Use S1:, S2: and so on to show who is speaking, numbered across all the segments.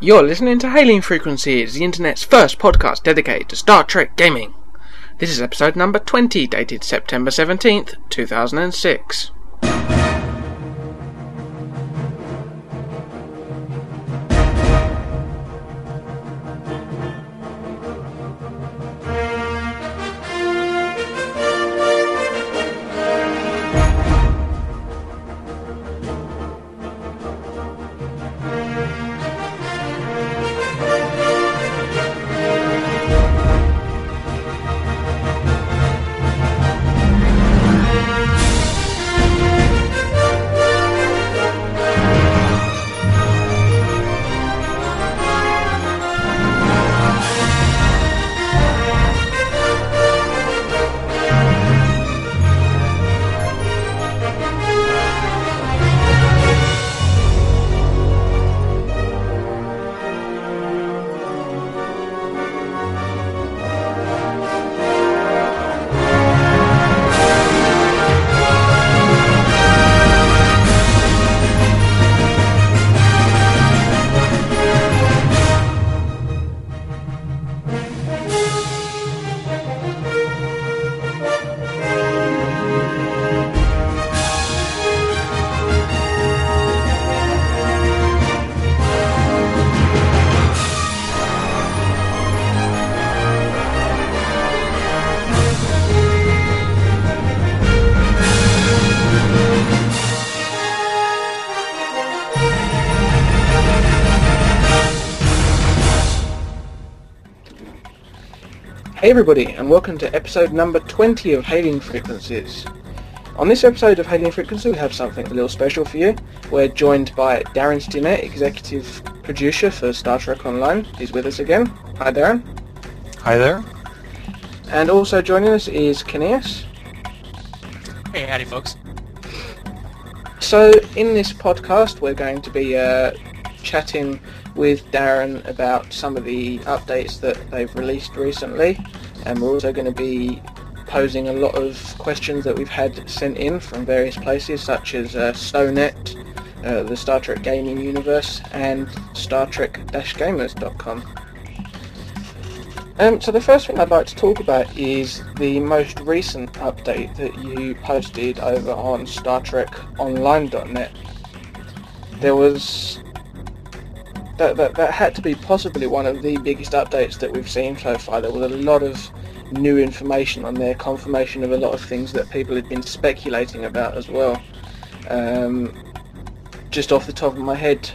S1: You're listening to Hailing Frequencies, the internet's first podcast dedicated to Star Trek gaming. This is episode number 20, dated September 17th, 2006. Hey everybody, and welcome to episode number 20 of Hailing Frequencies. On this episode of Hailing Frequencies, we have something a little special for you. We're joined by Darren Stinnett, executive producer for Star Trek Online. He's with us again. Hi Darren.
S2: Hi there.
S1: And also joining us is Kineas.
S3: Hey, howdy folks.
S1: So in this podcast, we're going to be chatting with Darren about some of the updates that they've released recently, and we're also going to be posing a lot of questions that we've had sent in from various places such as StoNet, the Star Trek Gaming Universe, and StarTrek-Gamers.com. So the first thing I'd like to talk about is the most recent update that you posted over on StarTrekOnline.net. There was that had to be possibly one of the biggest updates that we've seen so far. There was a lot of new information on there, confirmation of a lot of things that people had been speculating about as well. Just off the top of my head,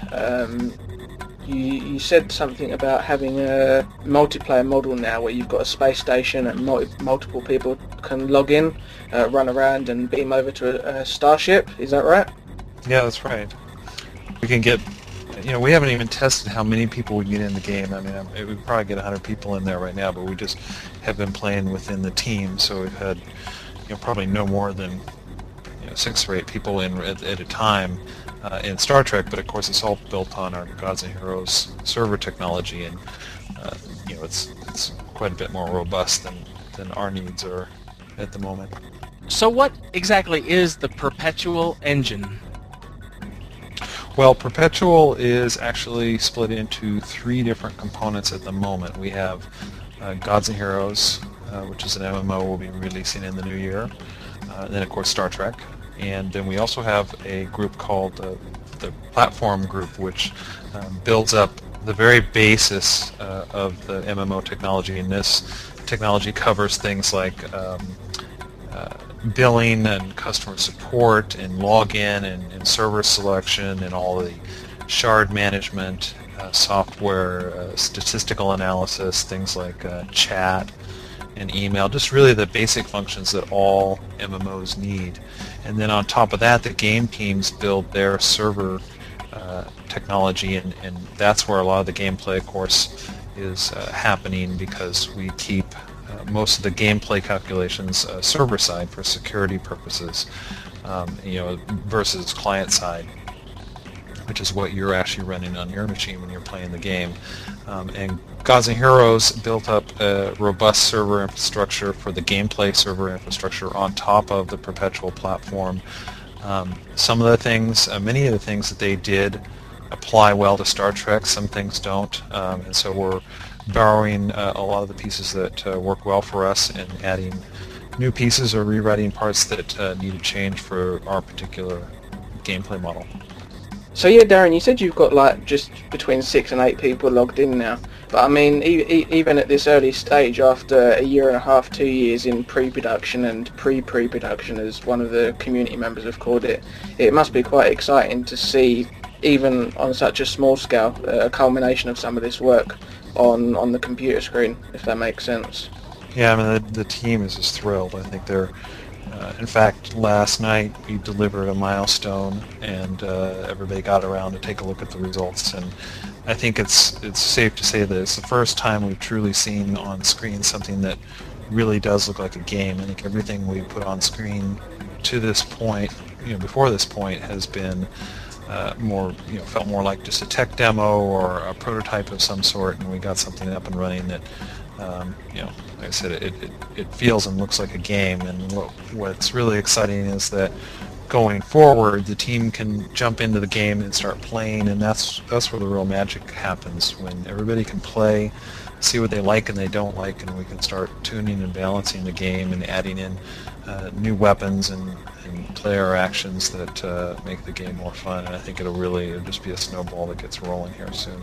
S1: you said something about having a multiplayer model now where you've got a space station and multiple people can log in, run around and beam over to a starship. Is that right?
S2: Yeah, that's right. We can get... we haven't even tested how many people we can get in the game. I mean, we probably get 100 people in there right now, but we just have been playing within the team, so we've had, probably no more than 6 or 8 people in at a time in Star Trek. But of course, it's all built on our Gods and Heroes server technology, and it's quite a bit more robust than our needs are at the moment.
S3: So, what exactly is the Perpetual engine?
S2: Well, Perpetual is actually split into 3 different components at the moment. We have Gods and Heroes, which is an MMO we'll be releasing in the new year. Then, of course, Star Trek. And then we also have a group called the Platform Group, which builds up the very basis of the MMO technology. And this technology covers things like billing and customer support and login and server selection and all the shard management, software, statistical analysis, things like chat and email, just really the basic functions that all MMOs need. And then on top of that, the game teams build their server technology, and that's where a lot of the gameplay, of course, is happening, because we keep most of the gameplay calculations server side for security purposes, versus client side, which is what you're actually running on your machine when you're playing the game. And Gods and Heroes built up a robust server infrastructure for the gameplay server infrastructure on top of the Perpetual platform. Some of the things, many of the things that they did apply well to Star Trek. Some things don't, and so we're borrowing a lot of the pieces that work well for us and adding new pieces or rewriting parts that need to change for our particular gameplay model.
S1: So yeah, Darren, you said you've got like just between 6 and 8 people logged in now. But I mean, even at this early stage, after a year and a half, 2 years in pre-production and pre-production, as one of the community members have called it, it must be quite exciting to see, even on such a small scale, a culmination of some of this work on the computer screen, if that makes sense.
S2: Yeah, I mean, the team is just thrilled. I think they're, in fact, last night we delivered a milestone, and everybody got around to take a look at the results. And I think it's safe to say that it's the first time we've truly seen on screen something that really does look like a game. I think everything we put on screen to this point, before this point, has been more, felt more like just a tech demo or a prototype of some sort, and we got something up and running that, like I said, it feels and looks like a game. And what's really exciting is that going forward, the team can jump into the game and start playing, and that's where the real magic happens, when everybody can play, see what they like and they don't like, and we can start tuning and balancing the game and adding in new weapons and player actions that make the game more fun. And I think it'll just be a snowball that gets rolling here soon.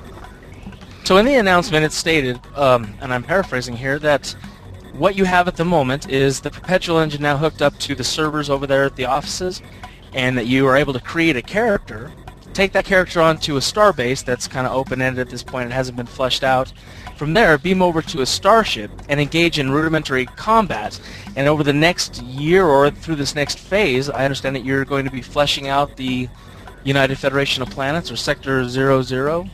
S3: So in the announcement it stated, and I'm paraphrasing here, that what you have at the moment is the Perpetual engine now hooked up to the servers over there at the offices, and that you are able to create a character, take that character onto a starbase that's kind of open-ended at this point, it hasn't been fleshed out. From there, beam over to a starship and engage in rudimentary combat. And over the next year or through this next phase, I understand that you're going to be fleshing out the United Federation of Planets, or Sector 00.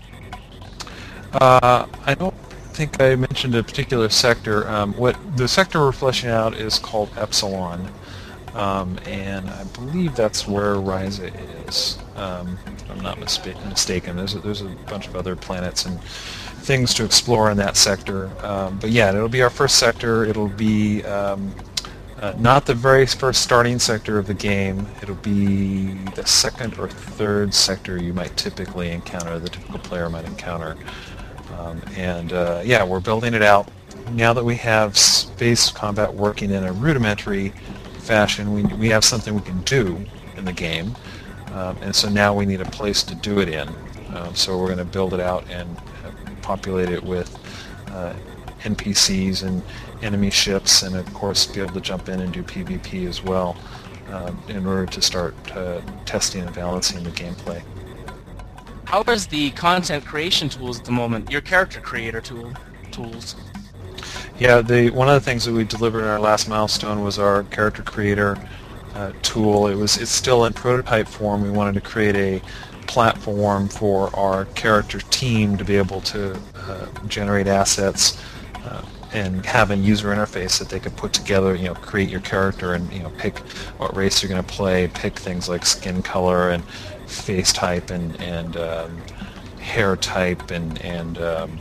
S2: I don't think I mentioned a particular sector. What the sector we're fleshing out is called Epsilon, and I believe that's where Ryza is. If I'm not mistaken. There's a bunch of other planets and things to explore in that sector. But yeah, it'll be our first sector. It'll be not the very first starting sector of the game. It'll be the second or third sector you might typically encounter, the typical player might encounter. Yeah, we're building it out. Now that we have space combat working in a rudimentary fashion, we have something we can do in the game, and so now we need a place to do it in. So we're going to build it out and populate it with NPCs and enemy ships, and of course be able to jump in and do PvP as well, in order to start testing and balancing the gameplay.
S3: How is the content creation tools at the moment, your character creator tools?
S2: Yeah, one of the things that we delivered in our last milestone was our character creator tool. It's still in prototype form. We wanted to create a platform for our character team to be able to generate assets and have a user interface that they could put together, create your character and pick what race you're going to play, pick things like skin color and face type and hair type and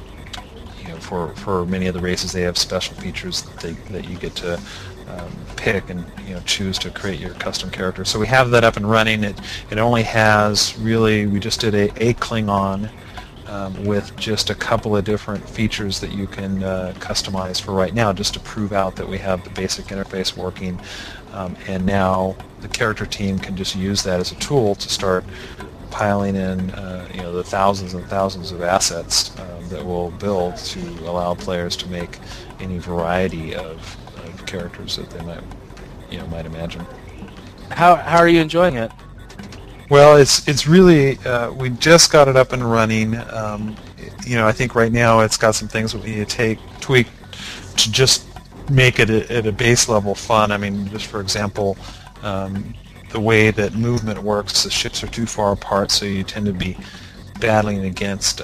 S2: for many of the races they have special features that you get to pick and choose to create your custom character. So we have that up and running. It only has we just did a Klingon with just a couple of different features that you can customize for right now, just to prove out that we have the basic interface working. And now the character team can just use that as a tool to start piling in the thousands and thousands of assets that we'll build to allow players to make any variety of characters that they might imagine.
S3: How are you enjoying it?
S2: Well, it's really we just got it up and running. I think right now it's got some things that we need to tweak to just make it at a base level fun. I mean, just for example, the way that movement works, the ships are too far apart, so you tend to be battling against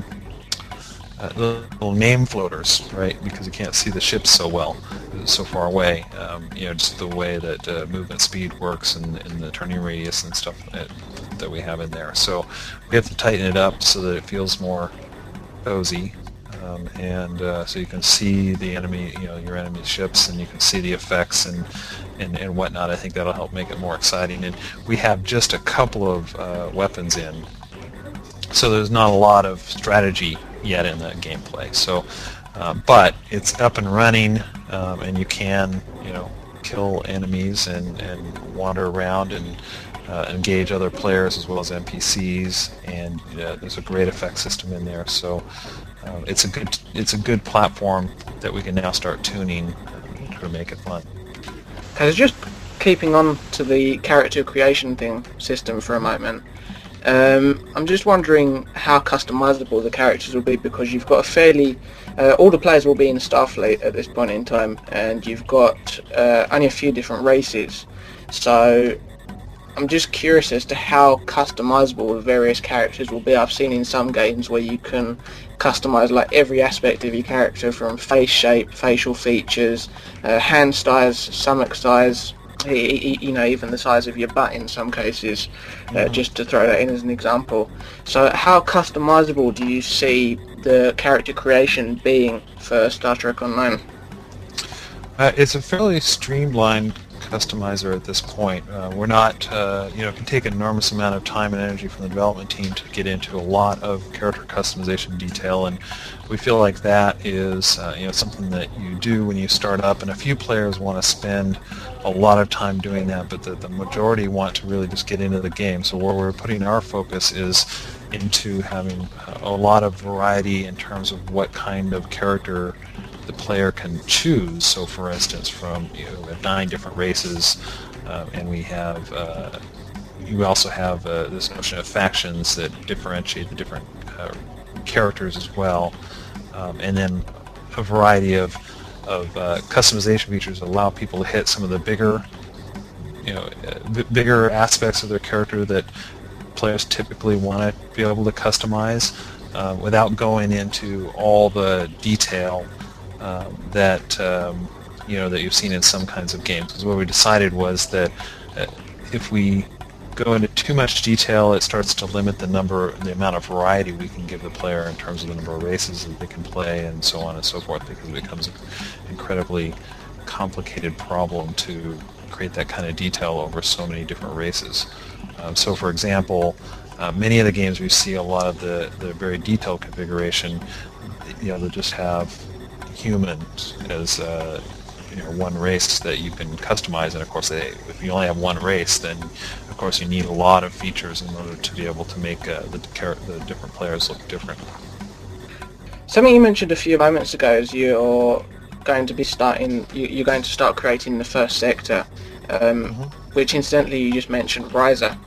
S2: little name floaters, right? Because you can't see the ships so well, so far away. Just the way that movement speed works and the turning radius and stuff that we have in there. So we have to tighten it up so that it feels more cozy, so you can see the enemy, your enemy's ships, and you can see the effects and whatnot. I think that'll help make it more exciting. And we have just a couple of weapons in. So there's not a lot of strategy yet in the gameplay. So, but it's up and running, and you can, kill enemies and wander around and engage other players as well as NPCs, and there's a great effect system in there. So it's a good platform that we can now start tuning to make it fun.
S1: Just keeping on to the character creation system for a moment. I'm just wondering how customizable the characters will be, because you've got a fairly... all the players will be in Starfleet at this point in time, and you've got only a few different races. So I'm just curious as to how customizable the various characters will be. I've seen in some games where you can customize like every aspect of your character, from face shape, facial features, hand size, stomach size, even the size of your butt in some cases, just to throw that in as an example. So how customizable do you see the character creation being for Star Trek Online?
S2: It's a fairly streamlined customizer at this point. We're not, it can take an enormous amount of time and energy from the development team to get into a lot of character customization detail, and we feel like that is, something that you do when you start up, and a few players want to spend a lot of time doing that, but the majority want to really just get into the game. So where we're putting our focus is into having a lot of variety in terms of what kind of character the player can choose. So for instance, from we have 9 different races, and we have you also have this notion of factions that differentiate the different characters as well, and then a variety of customization features that allow people to hit some of the bigger aspects of their character that players typically want to be able to customize, without going into all the detail that that you've seen in some kinds of games. Because what we decided was that if we go into too much detail, it starts to limit the amount of variety we can give the player in terms of the number of races that they can play, and so on and so forth, because it becomes an incredibly complicated problem to create that kind of detail over so many different races. So for example, many of the games we see a lot of the very detailed configuration, they'll just have humans as one race that you can customize, and of course if you only have one race, then of course you need a lot of features in order to be able to make the different players look different.
S1: Something you mentioned a few moments ago is you're going to start creating the first sector, which incidentally you just mentioned, Riser.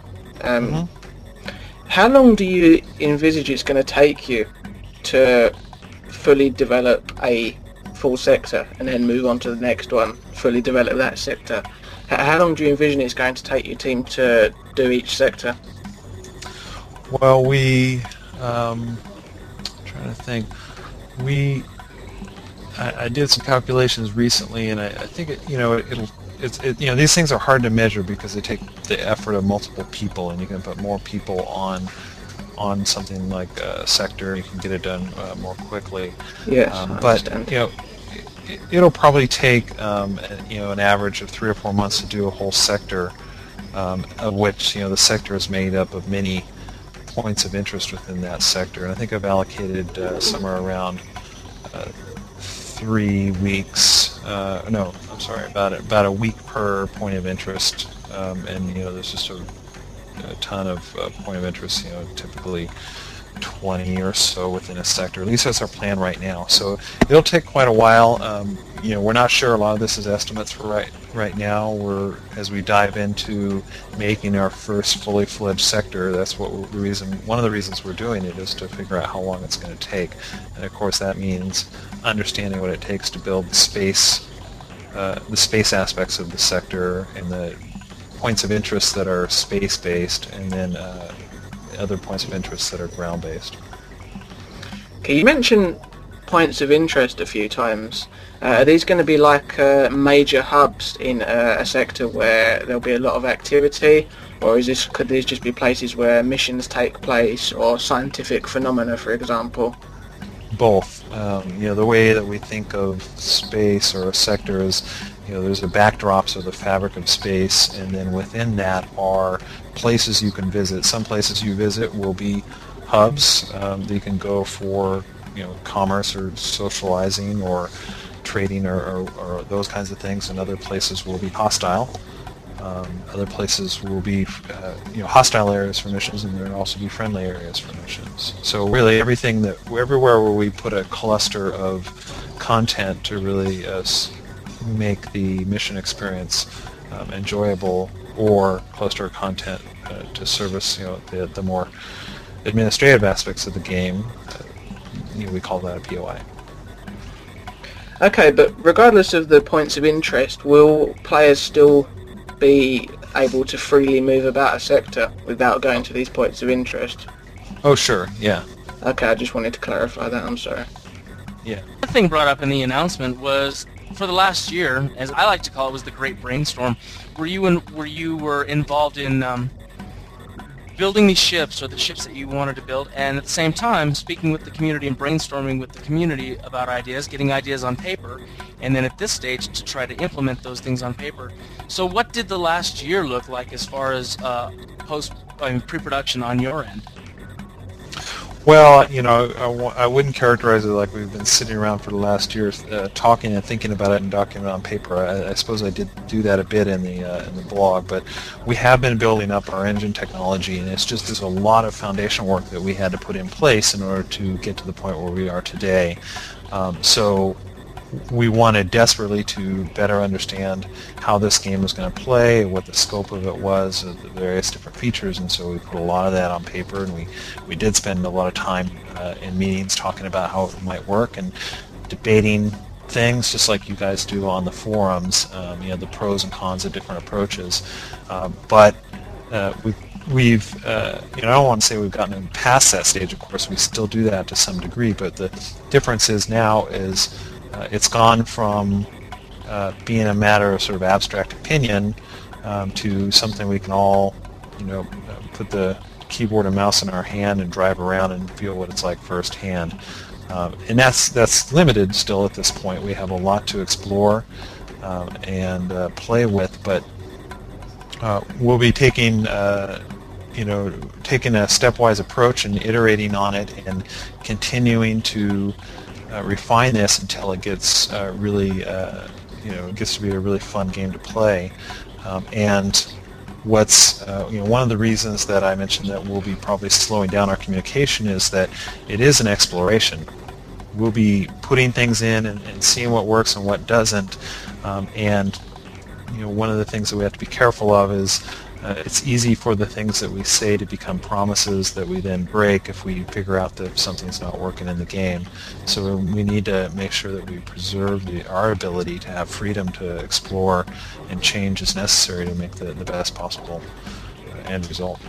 S1: How long do you envisage it's going to take you to fully develop a full sector and then move on to the next one, fully develop that sector? How long do you envision it's going to take your team to do each sector?
S2: Well, trying to think, I did some calculations recently, and I think these things are hard to measure because they take the effort of multiple people, and you can put more people on something like a sector, you can get it done more quickly.
S1: Yes,
S2: but it'll probably take an average of 3 or 4 months to do a whole sector, of which the sector is made up of many points of interest within that sector, and I think I've allocated somewhere around 3 weeks. About a week per point of interest, and there's just a ton of point of interest. Typically 20 or so within a sector. At least that's our plan right now. So it'll take quite a while. We're not sure. A lot of this is estimates for right now. As we dive into making our first fully fledged sector, that's one of the reasons we're doing it is to figure out how long it's going to take. And of course that means understanding what it takes to build the space aspects of the sector and the points of interest that are space-based, and then other points of interest that are ground-based.
S1: Okay, you mentioned points of interest a few times. Are these going to be like major hubs in a sector where there'll be a lot of activity, or could these just be places where missions take place or scientific phenomena, for example?
S2: Both. The way that we think of space or a sector is, there's the backdrops of the fabric of space, and then within that are places you can visit. Some places you visit will be hubs that you can go for, commerce or socializing or trading or those kinds of things, and other places will be hostile. Other places will be hostile areas for missions, and there will also be friendly areas for missions. So really everywhere where we put a cluster of content to really make the mission experience enjoyable, or cluster of content to service the more administrative aspects of the game, we call that a POI.
S1: Okay, but regardless of the points of interest, will players still be able to freely move about a sector without going to these points of interest?
S2: Oh, sure, yeah.
S1: Okay, I just wanted to clarify that, I'm sorry.
S2: Yeah.
S3: The thing brought up in the announcement was, for the last year, as I like to call it, was the Great Brainstorm, where you were involved in building these ships, or the ships that you wanted to build, and at the same time speaking with the community and brainstorming with the community about ideas, getting ideas on paper, and then at this stage to try to implement those things on paper. So what did the last year look like as far as pre-production on your end?
S2: Well, I wouldn't characterize it like we've been sitting around for the last year talking and thinking about it and documenting it on paper. I suppose I did do that a bit in the blog, but we have been building up our engine technology, and there's a lot of foundation work that we had to put in place in order to get to the point where we are today. So we wanted desperately to better understand how this game was going to play, what the scope of it was, the various different features, and so we put a lot of that on paper, and we did spend a lot of time in meetings talking about how it might work and debating things, just like you guys do on the forums, the pros and cons of different approaches. But we've I don't want to say we've gotten past that stage. Of course, we still do that to some degree, but the difference is now it's gone from being a matter of sort of abstract opinion to something we can all, put the keyboard and mouse in our hand and drive around and feel what it's like firsthand. And that's limited still at this point. We have a lot to explore and play with, but we'll be taking a stepwise approach and iterating on it and continuing to refine this until it gets really, it gets to be a really fun game to play. And what's, one of the reasons that I mentioned that we'll be probably slowing down our communication is that it is an exploration. We'll be putting things in and seeing what works and what doesn't. And one of the things that we have to be careful of is it's easy for the things that we say to become promises that we then break if we figure out that something's not working in the game. So we need to make sure that we preserve our ability to have freedom to explore and change as necessary to make the best possible end result.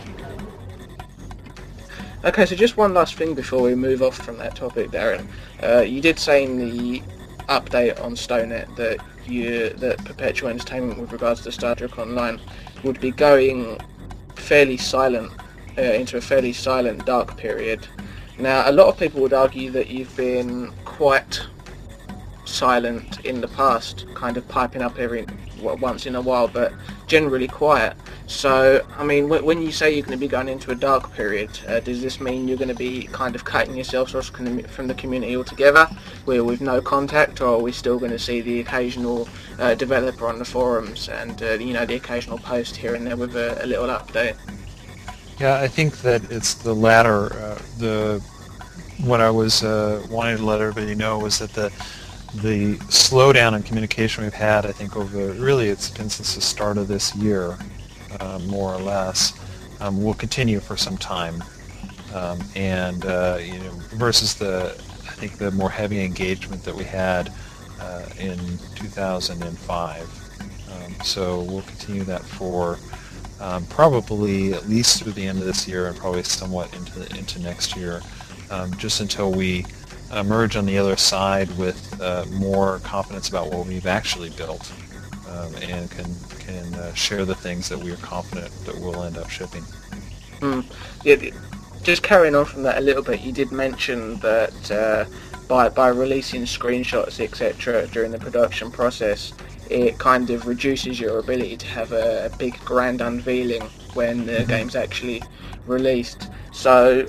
S1: Okay, so just one last thing before we move off from that topic, Darren. You did say in the update on StoneNet that Perpetual Entertainment, with regards to Star Trek Online, would be going fairly silent, into a fairly silent dark period. Now, a lot of people would argue that you've been quite silent in the past, kind of piping up once in a while, but generally quiet. So, I mean, when you say you're going to be going into a dark period, does this mean you're going to be kind of cutting yourselves off from the community altogether, with no contact, or are we still going to see the occasional developer on the forums and the occasional post here and there with a little update?
S2: Yeah, I think that it's the latter. What I was wanting to let everybody know was that the slowdown in communication we've had, I think it's been since the start of this year, more or less, will continue for some time, versus the more heavy engagement that we had in 2005. So we'll continue that for probably at least through the end of this year and probably somewhat into next year, just until we emerge on the other side with more confidence about what we've actually built, and can share the things that we are confident that we'll end up shipping.
S1: Yeah, just carrying on from that a little bit, you did mention that by releasing screenshots, etc., during the production process, it kind of reduces your ability to have a big grand unveiling when the game's actually released. So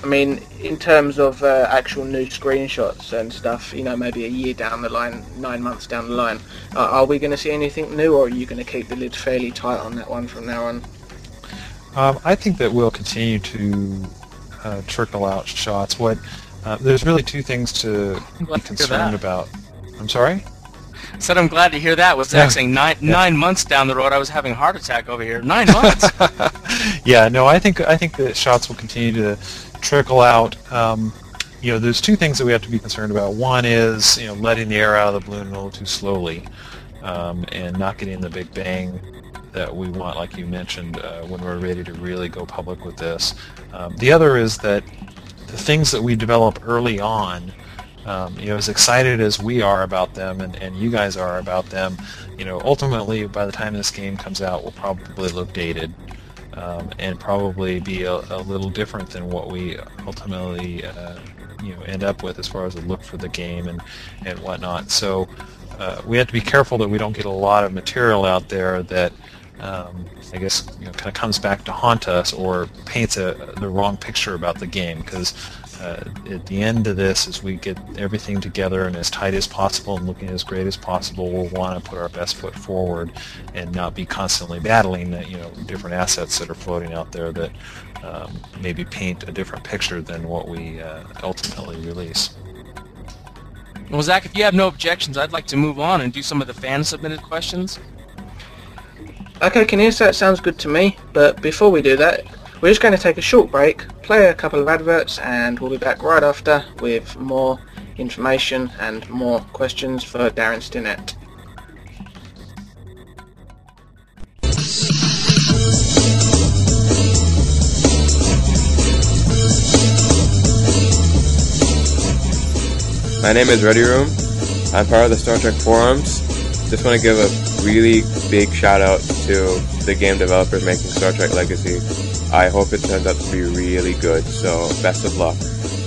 S1: I mean, in terms of actual new screenshots and stuff, maybe a year down the line, 9 months down the line, are we going to see anything new, or are you going to keep the lid fairly tight on that one from now on?
S2: I think that we'll continue to trickle out shots. There's really two things to be concerned about. I'm sorry?
S3: I said I'm glad to hear that. Was Zach saying 9 months down the road I was having a heart attack over here. 9 months?
S2: Yeah, no, I think that shots will continue to trickle out. There's two things that we have to be concerned about. One is, letting the air out of the balloon a little too slowly, and not getting the big bang that we want, like you mentioned, when we're ready to really go public with this. The other is that the things that we develop early on, as excited as we are about them and you guys are about them, ultimately by the time this game comes out, will probably look dated. And probably be a little different than what we ultimately end up with as far as the look for the game and whatnot. So we have to be careful that we don't get a lot of material out there that I guess kind of comes back to haunt us or paints the wrong picture about the game, because at the end of this, as we get everything together and as tight as possible and looking as great as possible, we'll want to put our best foot forward and not be constantly battling different assets that are floating out there that maybe paint a different picture than what we ultimately release.
S3: Well, Zach, if you have no objections, I'd like to move on and do some of the fan-submitted questions.
S1: Okay, Kineas, that sounds good to me, but before we do that, we're just going to take a short break, play a couple of adverts, and we'll be back right after with more information and more questions for Darren Stinnett.
S4: My name is Ready Room. I'm part of the Star Trek forums. Just want to give a really big shout out to the game developers making Star Trek Legacy. I hope it turns out to be really good, so best of luck.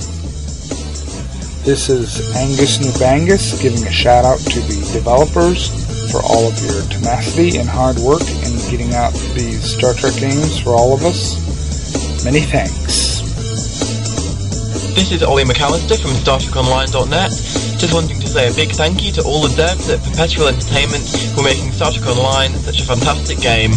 S5: This is Angus Nubangus giving a shout out to the developers for all of your tenacity and hard work in getting out these Star Trek games for all of us. Many thanks.
S6: This is Ollie McAllister from StarTrekOnline.net. Just wanting to say a big thank you to all the devs at Perpetual Entertainment for making Star Trek Online such a fantastic game.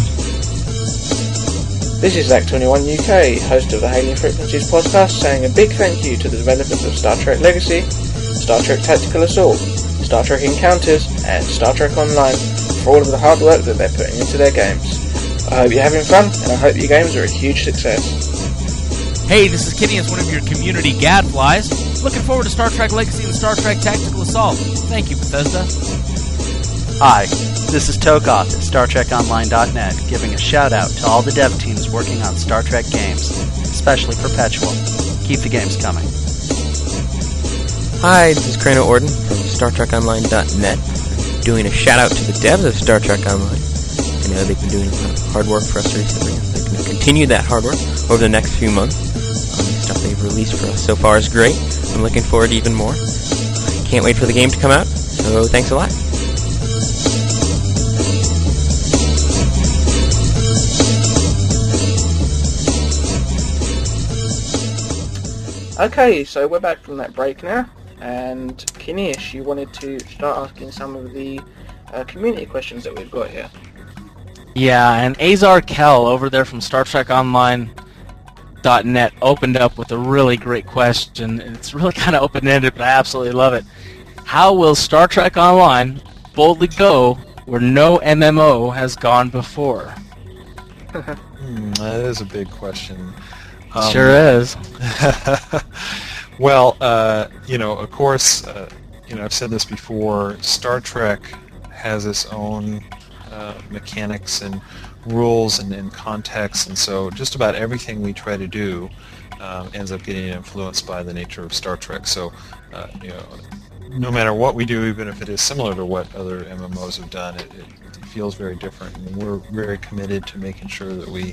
S1: This is Zach21UK, host of the Hailing Frequencies podcast, saying a big thank you to the developers of Star Trek Legacy, Star Trek Tactical Assault, Star Trek Encounters, and Star Trek Online for all of the hard work that they're putting into their games. I hope you're having fun, and I hope your games are a huge success.
S7: Hey, this is Kineas, one of your community gadflies. Looking forward to Star Trek Legacy and Star Trek Tactical Assault. Thank you, Bethesda.
S8: Hi, this is Tokoth at StarTrekOnline.net, giving a shout out to all the dev teams working on Star Trek games, especially Perpetual. Keep the games coming.
S9: Hi, this is Crano Orden from StarTrekOnline.net, doing a shout out to the devs of Star Trek Online. I know they've been doing a lot of hard work for us recently, and they're going to continue that hard work over the next few months. The stuff they've released for us so far is great. I'm looking forward to even more. I can't wait for the game to come out, so thanks a lot.
S1: Okay, so we're back from that break now, and Kineas, you wanted to start asking some of the community questions that we've got here.
S3: Yeah, and Azar Kell over there from StarTrekOnline.net opened up with a really great question, and it's really kind of open-ended, but I absolutely love it. How will Star Trek Online boldly go where no MMO has gone before?
S2: That is a big question.
S3: Sure is.
S2: Well, of course, I've said this before, Star Trek has its own mechanics and rules and context, and so just about everything we try to do ends up getting influenced by the nature of Star Trek. So, no matter what we do, even if it is similar to what other MMOs have done, it feels very different, and we're very committed to making sure that we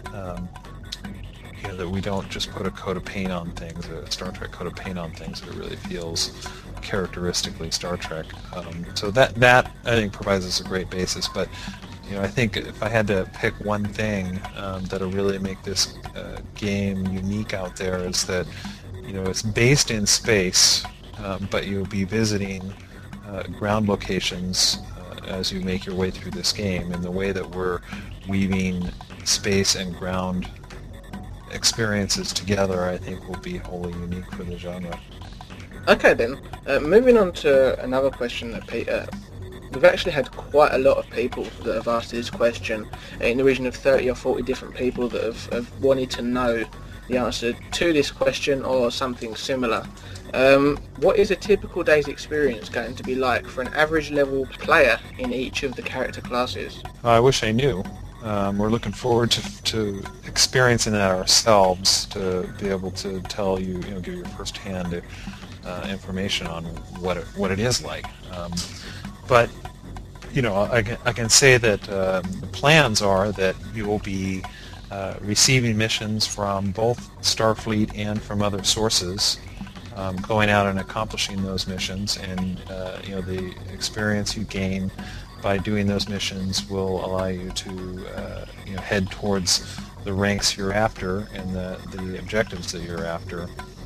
S2: that we don't just put a coat of paint on things, a Star Trek coat of paint on things, that it really feels characteristically Star Trek. So that I think provides us a great basis. But I think if I had to pick one thing that'll really make this game unique out there is that, it's based in space, but you'll be visiting ground locations as you make your way through this game, and the way that we're weaving space and ground experiences together, I think, will be wholly unique for the genre.
S1: Okay then, moving on to another question that Peter. We've actually had quite a lot of people that have asked this question, in the region of 30 or 40 different people that have wanted to know the answer to this question or something similar. What is a typical day's experience going to be like for an average level player in each of the character classes?
S2: I wish I knew. We're looking forward to experiencing that ourselves, to be able to tell you, give you first-hand information on what it is like. But I can say that the plans are that you will be receiving missions from both Starfleet and from other sources, going out and accomplishing those missions, and the experience you gain by doing those missions will allow you to head towards the ranks you're after and the objectives that you're after.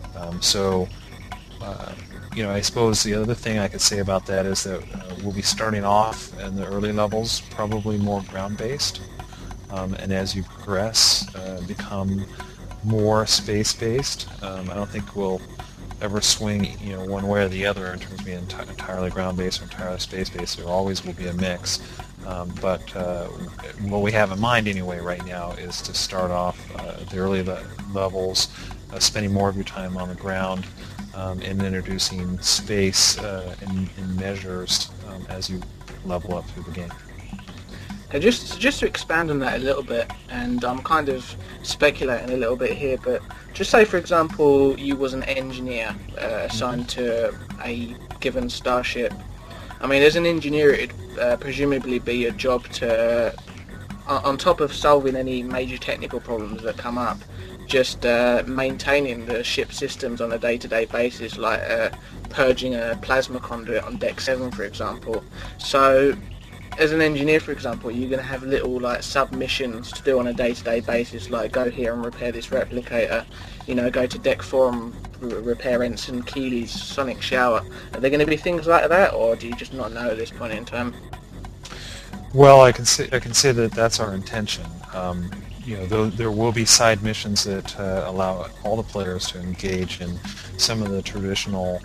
S2: I suppose the other thing I could say about that is that we'll be starting off in the early levels probably more ground-based, and as you progress, become more space-based. I don't think we'll ever swing, one way or the other in terms of being entirely ground-based or entirely space-based. There always will be a mix. But what we have in mind anyway right now is to start off at the early levels, spending more of your time on the ground, and introducing space in measures as you level up through the game.
S1: Just to expand on that a little bit, and I'm kind of speculating a little bit here, but just say, for example, you was an engineer assigned to a given starship. I mean, as an engineer, it'd presumably be your job to, on top of solving any major technical problems that come up, just maintaining the ship systems on a day-to-day basis, like purging a plasma conduit on Deck 7, for example. So, as an engineer, for example, you're going to have little sub-missions to do on a day-to-day basis, like go here and repair this replicator, go to Deck 4 and repair Ensign Keeley's sonic shower. Are there going to be things like that, or do you just not know at this point in time?
S2: Well, I can say that that's our intention. There will be side missions that allow all the players to engage in some of the traditional,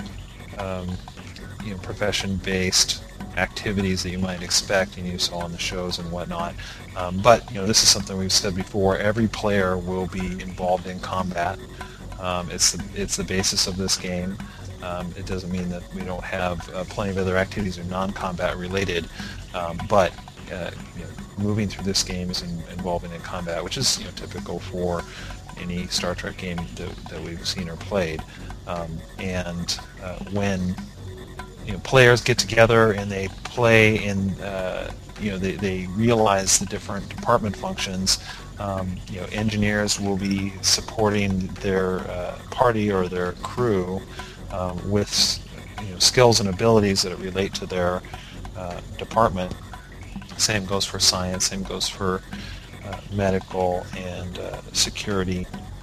S2: profession-based activities that you might expect and you saw on the shows and whatnot. But this is something we've said before. Every player will be involved in combat. It's the basis of this game. It doesn't mean that we don't have plenty of other activities that are non-combat related, but moving through this game is involving in combat, which is typical for any Star Trek game that we've seen or played. When players get together and they play and they realize the different department functions. Engineers will be supporting their party or their crew with skills and abilities that relate to their department. Same goes for science. Same goes for medical and security,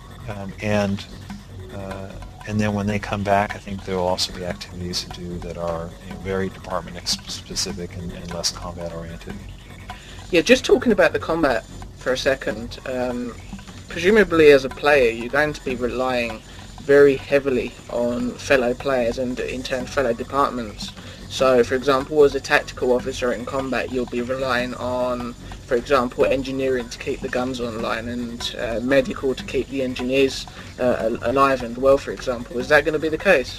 S2: and then when they come back, I think there will also be activities to do that are very department specific and less combat oriented.
S1: Yeah, just talking about the combat for a second. Presumably, as a player, you're going to be relying very heavily on fellow players and, in turn, fellow departments. So, for example, as a tactical officer in combat, you'll be relying on, for example, engineering to keep the guns online and medical to keep the engineers alive and well, for example. Is that going to be the case?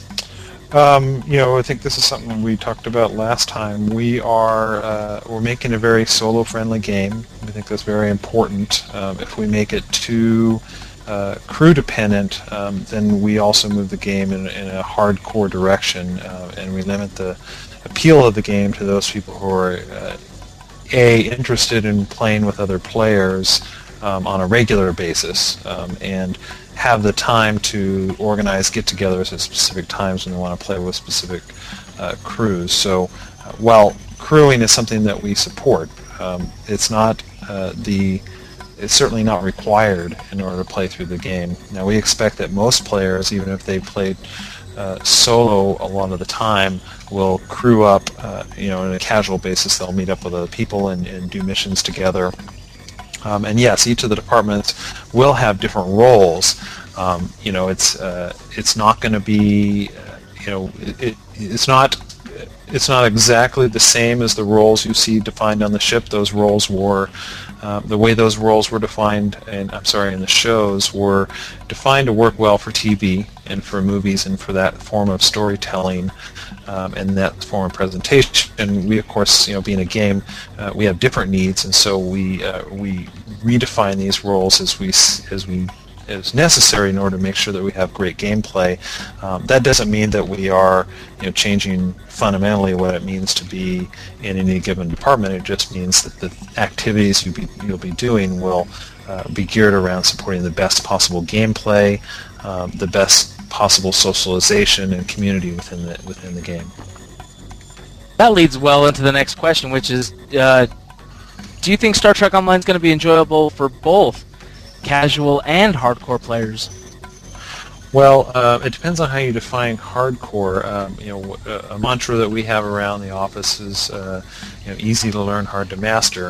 S2: I think this is something we talked about last time. We're making a very solo-friendly game. I think that's very important. If we make it too crew-dependent, then we also move the game in a hardcore direction, and we limit the appeal of the game to those people who are interested in playing with other players on a regular basis, and have the time to organize get-togethers at specific times when they want to play with specific crews. So while crewing is something that we support. It's not it's certainly not required in order to play through the game. Now, we expect that most players, even if they played solo a lot of the time, will crew up, on a casual basis. They'll meet up with other people and do missions together. And yes, each of the departments will have different roles. It's not going to be, it's not exactly the same as the roles you see defined on the ship. Those roles were, the way those roles were defined, in the shows, were defined to work well for TV and for movies and for that form of storytelling and that form of presentation. And we, of course, being a game, we have different needs, and so we redefine these roles as necessary in order to make sure that we have great gameplay. That doesn't mean that we are changing fundamentally what it means to be in any given department. It just means that the activities you'll be doing will be geared around supporting the best possible gameplay, the best possible socialization and community within the game.
S3: That leads well into the next question, which is, do you think Star Trek Online is going to be enjoyable for both casual and hardcore players?
S2: Well, it depends on how you define hardcore. A mantra that we have around the office is, easy to learn, hard to master.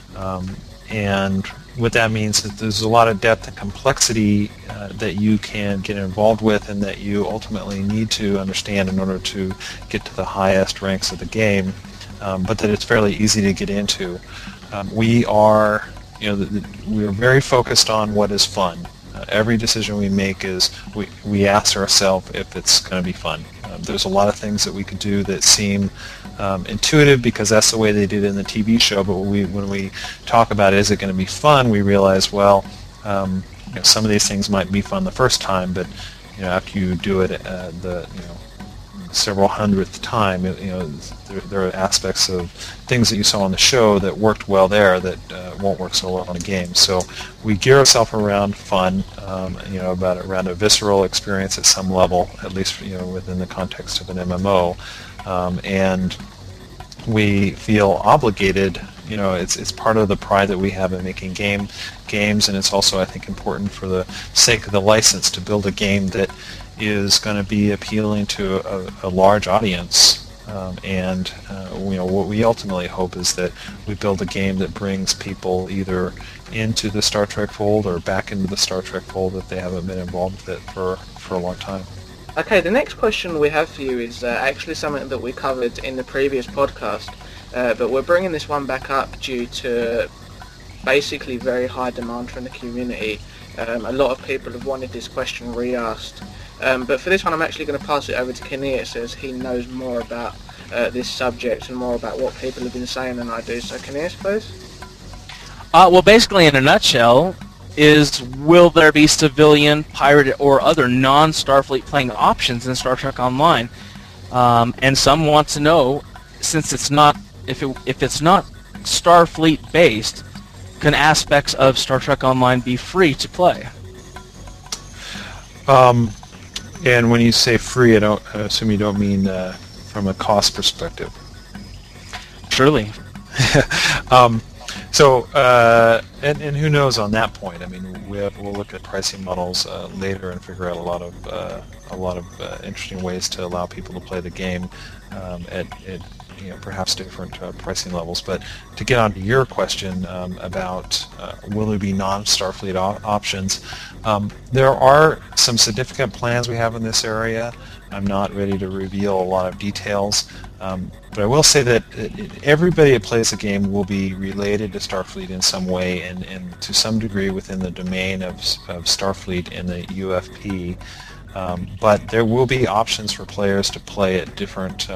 S2: And what that means is there's a lot of depth and complexity that you can get involved with and that you ultimately need to understand in order to get to the highest ranks of the game, but that it's fairly easy to get into. We are very focused on what is fun. Every decision we make is we ask ourselves if it's going to be fun. There's a lot of things that we could do that seem intuitive because that's the way they did it in the TV show, but when we talk about is it going to be fun, we realize, well, some of these things might be fun the first time, but after you do it several hundredth time, there are aspects of things that you saw on the show that worked well there that won't work so well in a game. So we gear ourselves around fun, around a visceral experience at some level, at least within the context of an MMO, and we feel obligated. It's part of the pride that we have in making games, and it's also, I think, important for the sake of the license to build a game that is going to be appealing to a large audience. What we ultimately hope is that we build a game that brings people either into the Star Trek fold or back into the Star Trek fold if they haven't been involved with it for a long time.
S1: Okay, the next question we have for you is actually something that we covered in the previous podcast, but we're bringing this one back up due to basically very high demand from the community. A lot of people have wanted this question re-asked. But for this one, I'm actually going to pass it over to Kineas, as he knows more about this subject and more about what people have been saying than I do. So Kineas, please.
S3: Well, basically, in a nutshell, will there be civilian, pirate, or other non-Starfleet playing options in Star Trek Online? And some want to know, since it's not, if it's not Starfleet based, can aspects of Star Trek Online be free to play?
S2: And when you say free, I assume you don't mean from a cost perspective.
S3: Surely.
S2: And who knows on that point? I mean, we'll look at pricing models later and figure out a lot of interesting ways to allow people to play the game at perhaps different pricing levels. But to get on to your question about will there be non-Starfleet options, there are some significant plans we have in this area. I'm not ready to reveal a lot of details, but I will say that everybody that plays the game will be related to Starfleet in some way and to some degree within the domain of Starfleet and the UFP, but there will be options for players to play at different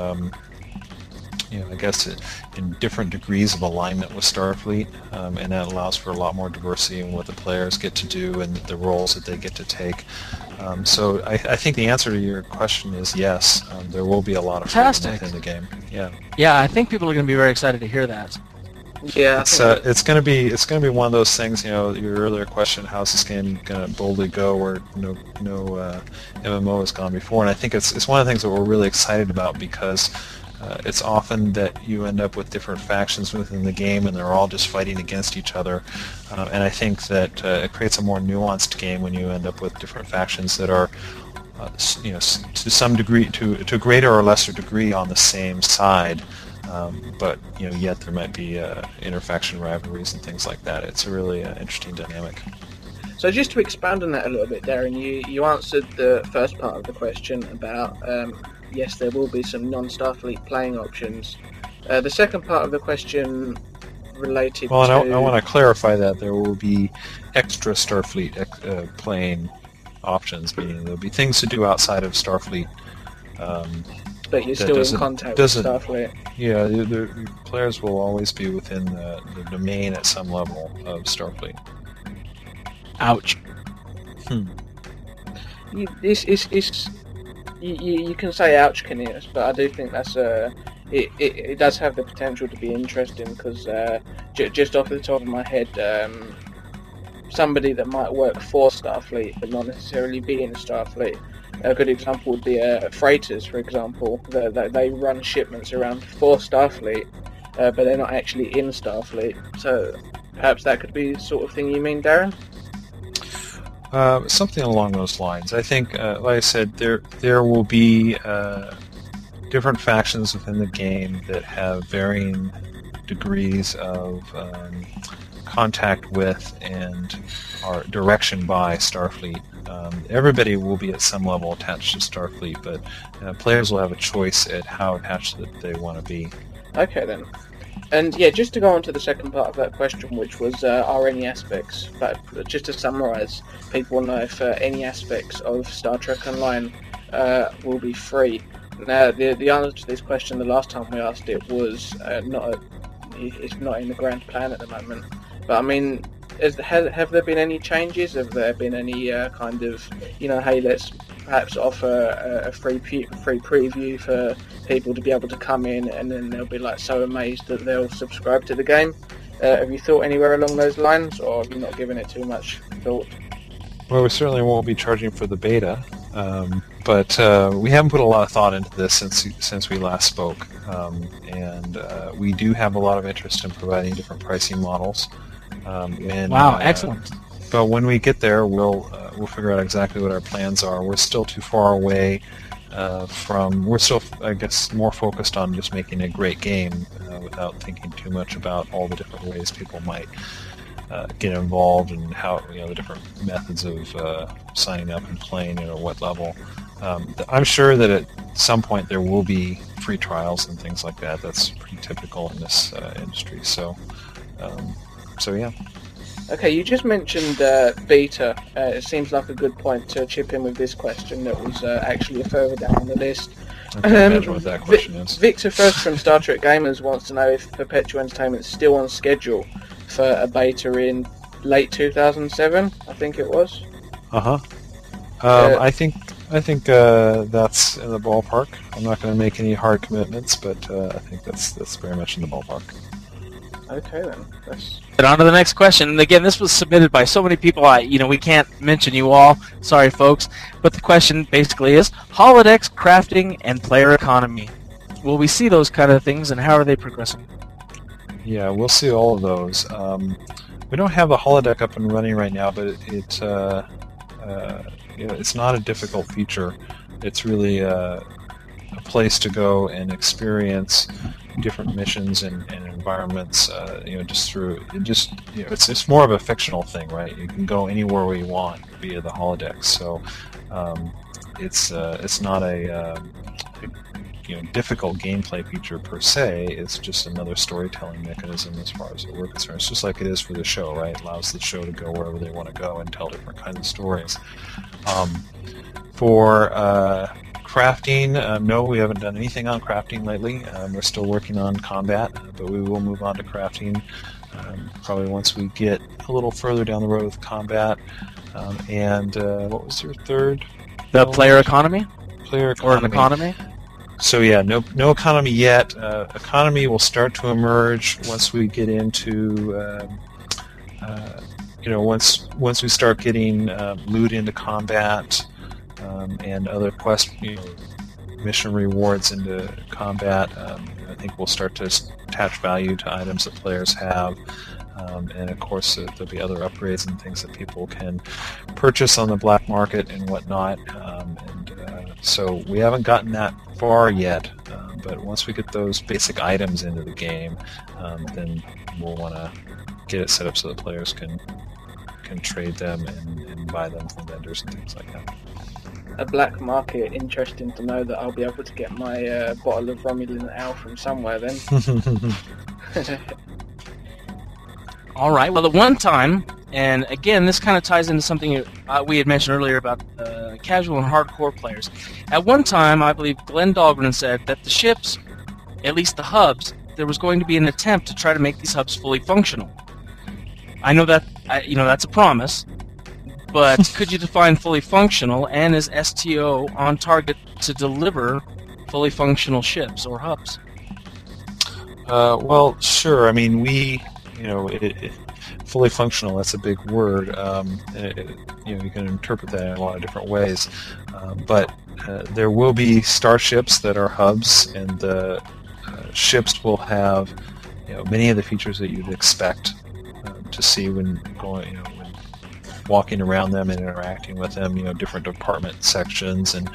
S2: in different degrees of alignment with Starfleet, and that allows for a lot more diversity in what the players get to do and the roles that they get to take. So I think the answer to your question is yes. There will be a lot of freedom within the game.
S3: Yeah, I think people are going to be very excited to hear that.
S1: Yeah,
S2: it's going to be one of those things. Your earlier question, how's this game going to boldly go where no MMO has gone before? And I think it's one of the things that we're really excited about because it's often that you end up with different factions within the game, and they're all just fighting against each other. And I think that it creates a more nuanced game when you end up with different factions that are, to some degree, to a greater or lesser degree, on the same side. But yet there might be interfaction rivalries and things like that. It's a really interesting dynamic.
S1: So just to expand on that a little bit, Darren, you answered the first part of the question about yes, there will be some non-Starfleet playing options. The second part of the question related
S2: to...
S1: I
S2: want to clarify that there will be extra Starfleet playing options, meaning there'll be things to do outside of Starfleet.
S1: But you're still in contact with Starfleet.
S2: Yeah, the players will always be within the domain at some level of Starfleet.
S3: Ouch.
S1: You can say ouch, Kineas, but I do think that's it does have the potential to be interesting because just off the top of my head, somebody that might work for Starfleet but not necessarily be in Starfleet. A good example would be freighters, for example. They run shipments around for Starfleet, but they're not actually in Starfleet. So perhaps that could be the sort of thing you mean, Darren?
S2: Something along those lines. I think, like I said, there will be different factions within the game that have varying degrees of contact with and are direction by Starfleet. Everybody will be at some level attached to Starfleet, but players will have a choice at how attached that they want to be.
S1: Okay then. And yeah, just to go on to the second part of that question, which was are any aspects, but just to summarise, people want to know if any aspects of Star Trek Online will be free. Now, the answer to this question the last time we asked it was it's not in the grand plan at the moment. But I mean, have there been any changes? Have there been any kind of, hey, let's perhaps offer a free preview for people to be able to come in, and then they'll be like so amazed that they'll subscribe to the game? Have you thought anywhere along those lines, or have you not given it too much thought?
S2: Well, we certainly won't be charging for the beta, but we haven't put a lot of thought into this since we last spoke, and we do have a lot of interest in providing different pricing models.
S3: Wow, excellent.
S2: But when we get there, we'll figure out exactly what our plans are. We're still too far away we're still, I guess, more focused on just making a great game without thinking too much about all the different ways people might get involved and how, the different methods of signing up and playing at what level. I'm sure that at some point there will be free trials and things like that. That's pretty typical in this industry. So yeah.
S1: Okay, you just mentioned beta. It seems like a good point to chip in with this question that was actually further down on the list.
S2: I can imagine what that question is.
S1: Victor First from Star Trek Gamers wants to know if Perpetual Entertainment is still on schedule for a beta in late 2007, I think it was.
S2: I think that's in the ballpark. I'm not going to make any hard commitments, but I think that's very much in the ballpark.
S1: Okay then.
S3: And on to the next question. And again, this was submitted by so many people. We can't mention you all. Sorry, folks. But the question basically is holodecks, crafting, and player economy. Will we see those kind of things, and how are they progressing?
S2: Yeah, we'll see all of those. We don't have the holodeck up and running right now, but it's not a difficult feature. It's really a place to go and experience different missions and environments, it's more of a fictional thing, right? You can go anywhere where you want via the holodeck, so it's not a difficult gameplay feature per se. It's just another storytelling mechanism as far as we're concerned. It's just like it is for the show, right? It allows the show to go wherever they want to go and tell different kinds of stories. For crafting, no, we haven't done anything on crafting lately. We're still working on combat, but we will move on to crafting probably once we get a little further down the road with combat. And what was your third?
S3: The player economy?
S2: Player economy.
S3: Or an economy?
S2: So yeah, no economy yet. Economy will start to emerge once we get into, once we start getting loot into combat. And other quest, mission rewards into combat. I think we'll start to attach value to items that players have. And of course, there'll be other upgrades and things that people can purchase on the black market and whatnot. So we haven't gotten that far yet, but once we get those basic items into the game, then we'll want to get it set up so that players can trade them and buy them from vendors and things like that.
S1: A black market, interesting to know that I'll be able to get my bottle of Romulan Ale from somewhere then.
S3: All right. Well, at one time, and again, this kind of ties into something we had mentioned earlier about casual and hardcore players. At one time, I believe Glenn Dahlgren said that the ships, at least the hubs, there was going to be an attempt to try to make these hubs fully functional. I know that that's a promise, but could you define fully functional, and is STO on target to deliver fully functional ships or hubs?
S2: Well, sure. I mean, fully functional, that's a big word. You can interpret that in a lot of different ways. But there will be starships that are hubs, and the ships will have many of the features that you'd expect to see when going, when walking around them and interacting with them. Different department sections and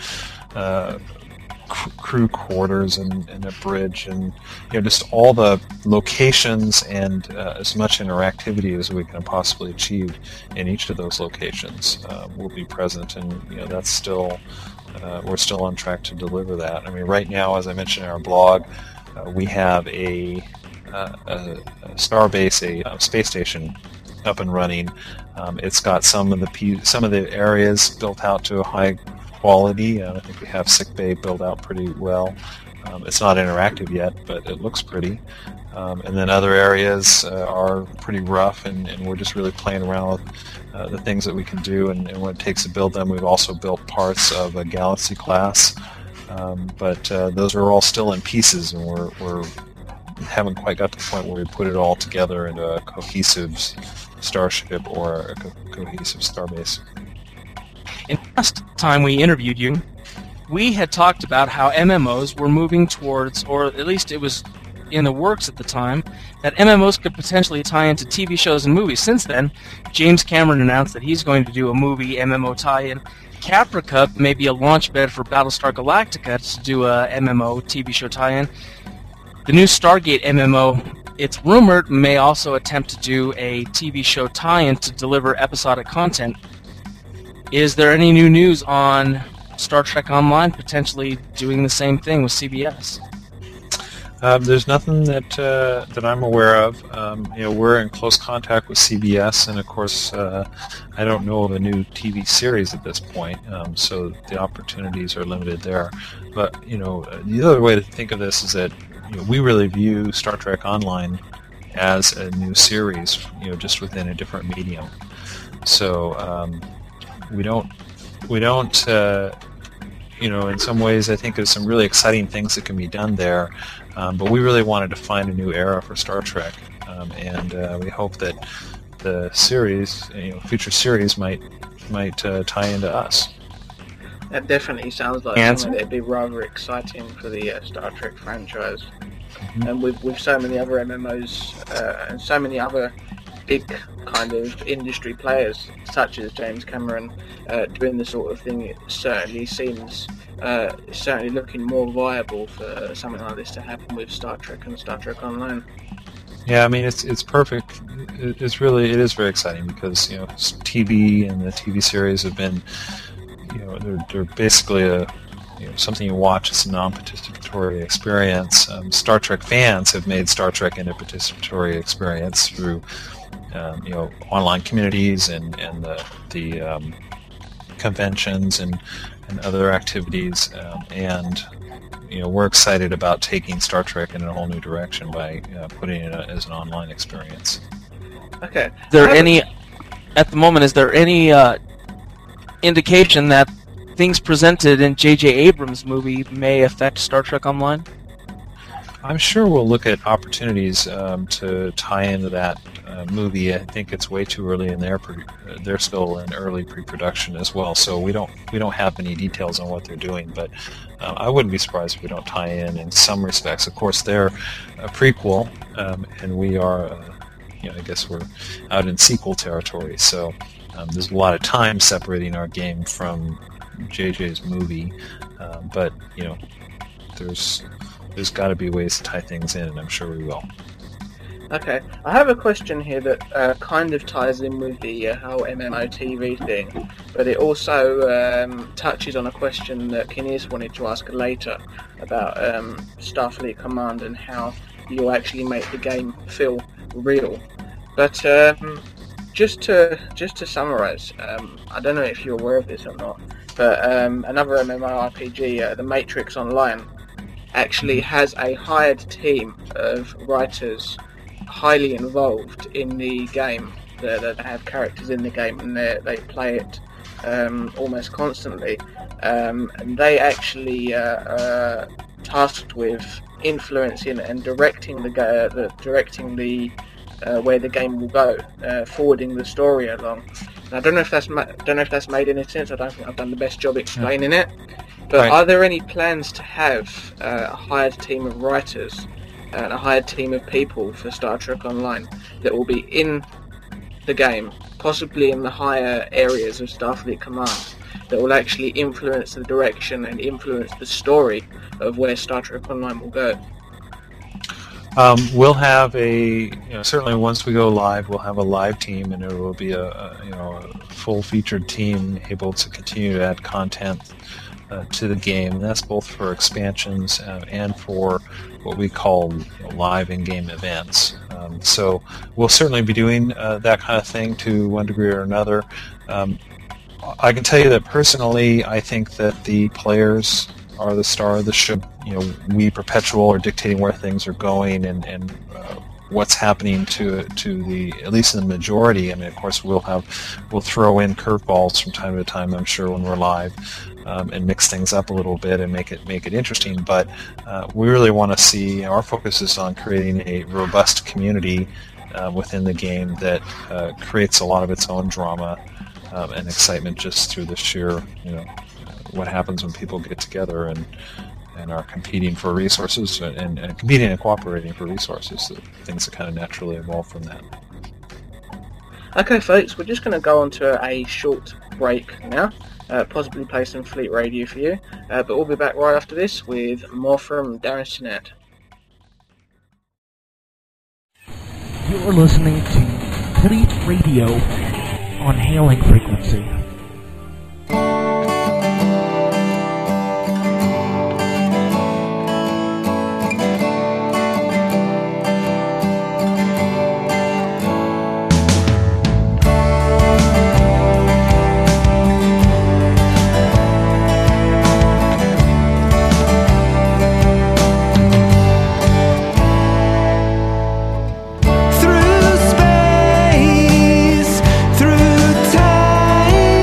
S2: crew quarters and a bridge, and just all the locations and as much interactivity as we can possibly achieve in each of those locations will be present, and that's still we're still on track to deliver that. I mean, right now, as I mentioned in our blog, we have a starbase, a space station up and running. It's got some of the areas built out to a high quality. I think we have sickbay built out pretty well. It's not interactive yet, but it looks pretty. And then other areas are pretty rough, and we're just really playing around with the things that we can do and what it takes to build them. We've also built parts of a Galaxy class, but those are all still in pieces, and we're haven't quite got to the point where we put it all together into a cohesive starship or a cohesive starbase.
S3: And last time we interviewed you, we had talked about how MMOs were moving towards, or at least it was in the works at the time, that MMOs could potentially tie into TV shows and movies. Since then, James Cameron announced that he's going to do a movie MMO tie-in. Caprica may be a launch bed for Battlestar Galactica to do a MMO TV show tie-in. The new Stargate MMO, it's rumored, may also attempt to do a TV show tie-in to deliver episodic content. Is there any new news on Star Trek Online potentially doing the same thing with CBS?
S2: There's nothing that I'm aware of. We're in close contact with CBS, and of course, I don't know of a new TV series at this point, so the opportunities are limited there. But the other way to think of this is that we really view Star Trek Online as a new series, just within a different medium. So we don't. In some ways, I think there's some really exciting things that can be done there. But we really wanted to find a new era for Star Trek, and we hope that the series, future series, might tie into us.
S1: That definitely sounds like something that'd be rather exciting for the Star Trek franchise. Mm-hmm. And with so many other MMOs and so many other big kind of industry players, such as James Cameron, doing the sort of thing, it certainly seems certainly looking more viable for something like this to happen with Star Trek and Star Trek Online.
S2: Yeah, I mean it's perfect. It is very exciting because TV and the TV series have been they're basically something you watch. It's a non-participatory experience. Star Trek fans have made Star Trek into a participatory experience through online communities and the conventions and other activities, and we're excited about taking Star Trek in a whole new direction by putting it as an online experience.
S1: Okay.
S3: At the moment, is there any indication that things presented in J.J. Abrams' movie may affect Star Trek Online?
S2: I'm sure we'll look at opportunities to tie into that movie. I think it's way too early in they're still in early pre-production as well, so we don't have any details on what they're doing. But I wouldn't be surprised if we don't tie in some respects. Of course, they're a prequel, and we are, I guess we're out in sequel territory. So there's a lot of time separating our game from JJ's movie, but there's got to be ways to tie things in, and I'm sure we will.
S1: Okay, I have a question here that kind of ties in with the whole MMO TV thing, but it also touches on a question that Kineas wanted to ask later about Starfleet Command and how you'll actually make the game feel real. But just to summarise, I don't know if you're aware of this or not, but another MMORPG, The Matrix Online, actually has a hired team of writers highly involved in the game. They have characters in the game and they play it almost constantly. And they actually are tasked with influencing and directing where the game will go, forwarding the story along. And I don't know if that's made any sense. I don't think I've done the best job explaining it. But
S2: Right.
S1: Are there any plans to have a hired team of writers and a hired team of people for Star Trek Online that will be in the game, possibly in the higher areas of Starfleet Command, that will actually influence the direction and influence the story of where Star Trek Online will go?
S2: We'll have certainly once we go live, we'll have a live team, and it will be a full-featured team able to continue to add content to the game. That's both for expansions and for what we call live in-game events. So we'll certainly be doing that kind of thing to one degree or another. I can tell you that personally, I think that the players are the star of the ship. We Perpetual are dictating where things are going and what's happening to the, at least in the majority. I mean, of course, we'll throw in curveballs from time to time, I'm sure, when we're live, and mix things up a little bit and make it interesting. But we really want to see, our focus is on creating a robust community within the game that creates a lot of its own drama and excitement just through the sheer, what happens when people get together and are competing for resources and competing and cooperating for resources. Things that kind of naturally evolve from that.
S1: Okay, folks, we're just going to go on to a short break now, possibly play some Fleet Radio for you, but we'll be back right after this with more from Darren Sinnett.
S10: You're listening to Fleet Radio on Hailing Frequency.
S11: Through space, through time.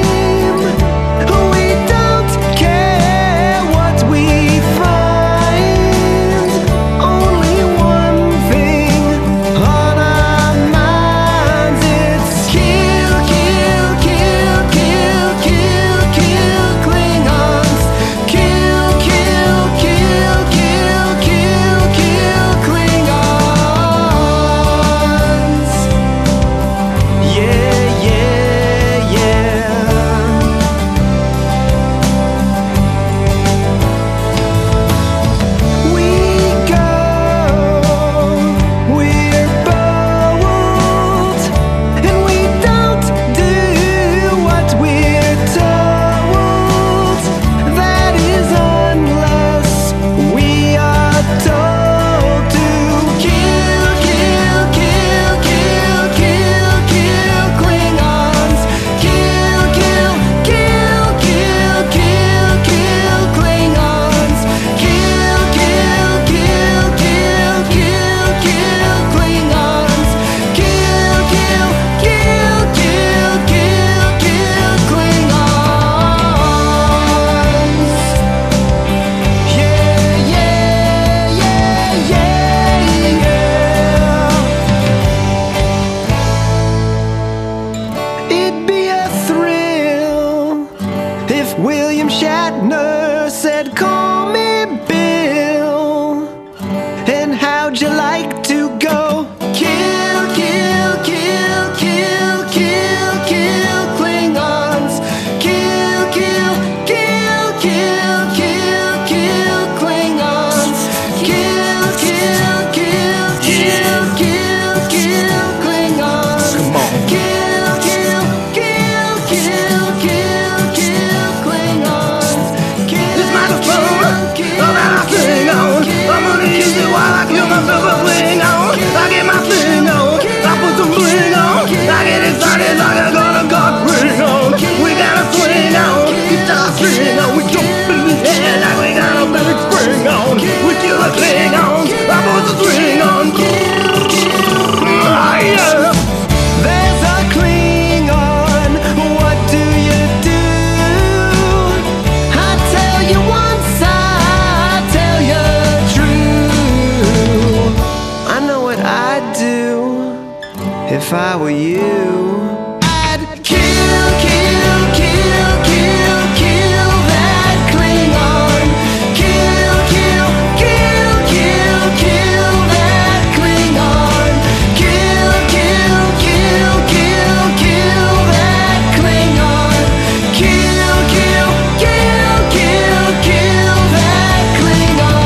S11: said, call me Bill. And how'd you like to go? Kill, kill, kill, kill, kill, kill Klingons. Kill, kill, kill, kill, kill, kill Klingons. Kill, kill, kill, kill, kill, kill Klingons. Come on. Kill, kill, kill, kill, kill, kill Klingons. Kill, this microphone, that I sing on. I'm gonna use it while I kill myself a fling on. I get my thing on, I put some bling on. I get excited like I got a god ring on. We got a swing on, guitar string on. We jump in the air like we got a big spring on. We kill a thing on, I put the string on. Yeah. There's a Klingon, what do you do? I tell you once, I tell you true. I know what I'd do if I were you. I'd kill, kill, kill, kill, kill that Klingon. Kill, kill, kill, kill, kill that Klingon. Kill, kill, kill, kill, kill that Klingon. Kill, kill, kill, kill, kill that Klingon.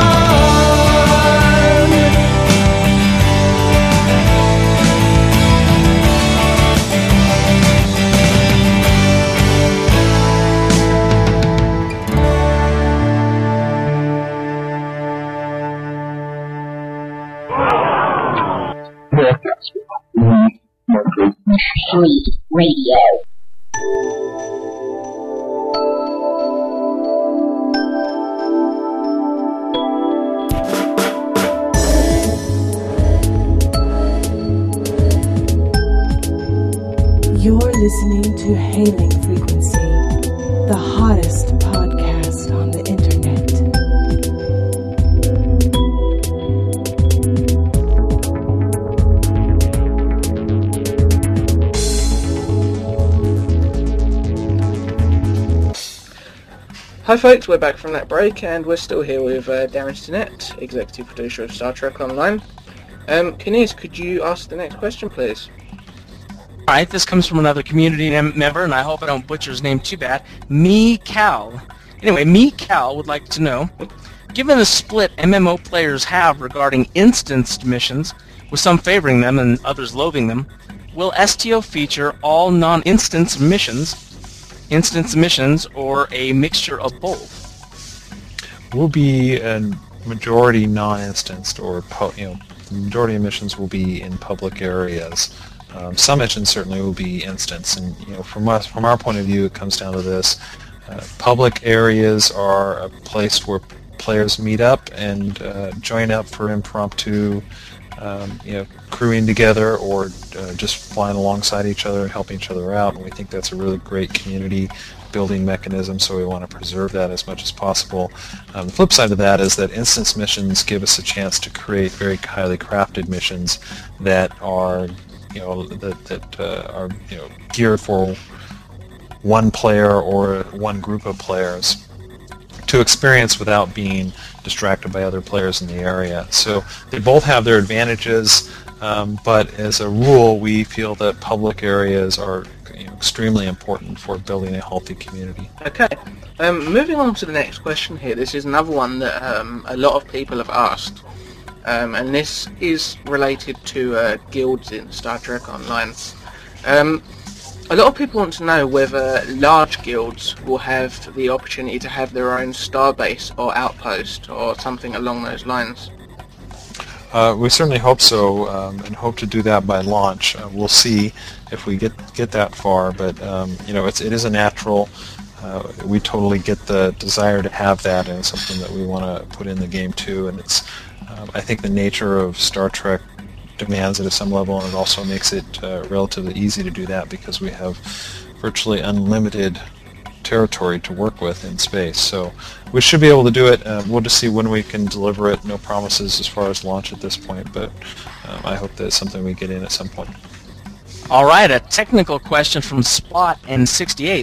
S12: Street Radio.
S13: You're listening to Hailing Frequency, the hottest podcast on the internet.
S1: Hi folks, we're back from that break and we're still here with Darren Stinnett, executive producer of Star Trek Online. Kines, could you ask the next question please?
S3: Alright, this comes from another community member, and I hope I don't butcher his name too bad. Me Cal. Anyway, Me Cal would like to know, given the split MMO players have regarding instanced missions, with some favoring them and others loathing them, will STO feature all non-instance missions, or a mixture of both?
S2: Will be a majority non-instanced, or the majority of missions will be in public areas. Some missions certainly will be instanced, and from our point of view, it comes down to this: public areas are a place where players meet up and join up for impromptu, crewing together, or just flying alongside each other and helping each other out. And we think that's a really great community building mechanism, so we want to preserve that as much as possible. The flip side of that is that instance missions give us a chance to create very highly crafted missions that are geared for one player or one group of players to experience without being distracted by other players in the area. So they both have their advantages, but as a rule, we feel that public areas are extremely important for building a healthy community.
S1: Okay, moving on to the next question here. This is another one that a lot of people have asked. And this is related to guilds in Star Trek Online. A lot of people want to know whether large guilds will have the opportunity to have their own starbase or outpost or something along those lines.
S2: We certainly hope so, and hope to do that by launch. We'll see if we get that far, but it is a natural. We totally get the desire to have that, and it's something that we want to put in the game too. And it's I think the nature of Star Trek demands it at some level, and it also makes it relatively easy to do that because we have virtually unlimited territory to work with in space. So we should be able to do it. We'll just see when we can deliver it. No promises as far as launch at this point, but I hope that it's something we get in at some point.
S3: All right, a technical question from Spot and 68.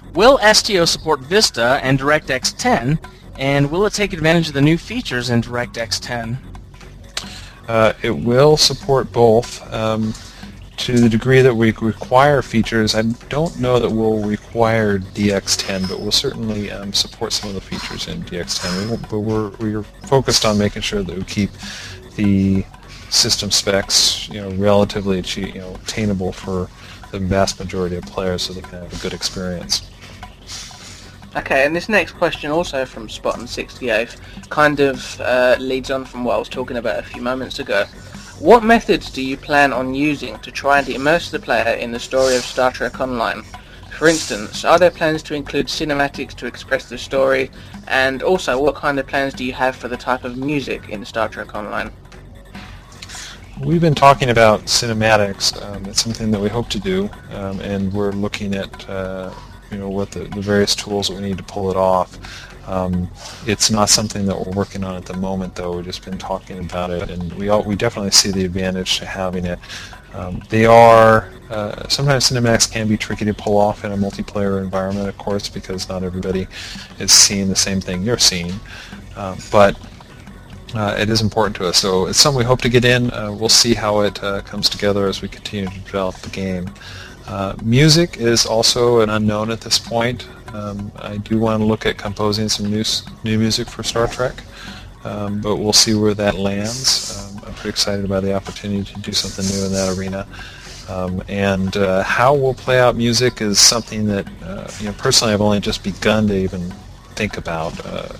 S3: Will STO support Vista and DirectX 10, and will it take advantage of the new features in DirectX 10?
S2: It will support both. To the degree that we require features, I don't know that we'll require DX10, but we'll certainly support some of the features in DX10. But we're focused on making sure that we keep the system specs, relatively attainable for the vast majority of players, so they can have a good experience.
S1: Okay, and this next question, also from Spot68, kind of leads on from what I was talking about a few moments ago. What methods do you plan on using to try and immerse the player in the story of Star Trek Online? For instance, are there plans to include cinematics to express the story? And also, what kind of plans do you have for the type of music in Star Trek Online?
S2: We've been talking about cinematics. It's something that we hope to do, and we're looking at what the various tools that we need to pull it off. It's not something that we're working on at the moment, though. We've just been talking about it, and we definitely see the advantage to having it. They are sometimes cinematics can be tricky to pull off in a multiplayer environment, of course, because not everybody is seeing the same thing you're seeing. But it is important to us, so it's something we hope to get in. We'll see how it comes together as we continue to develop the game. Music is also an unknown at this point. I do want to look at composing some new music for Star Trek, but we'll see where that lands. I'm pretty excited about the opportunity to do something new in that arena. And how we'll play out music is something that, personally I've only just begun to even think about.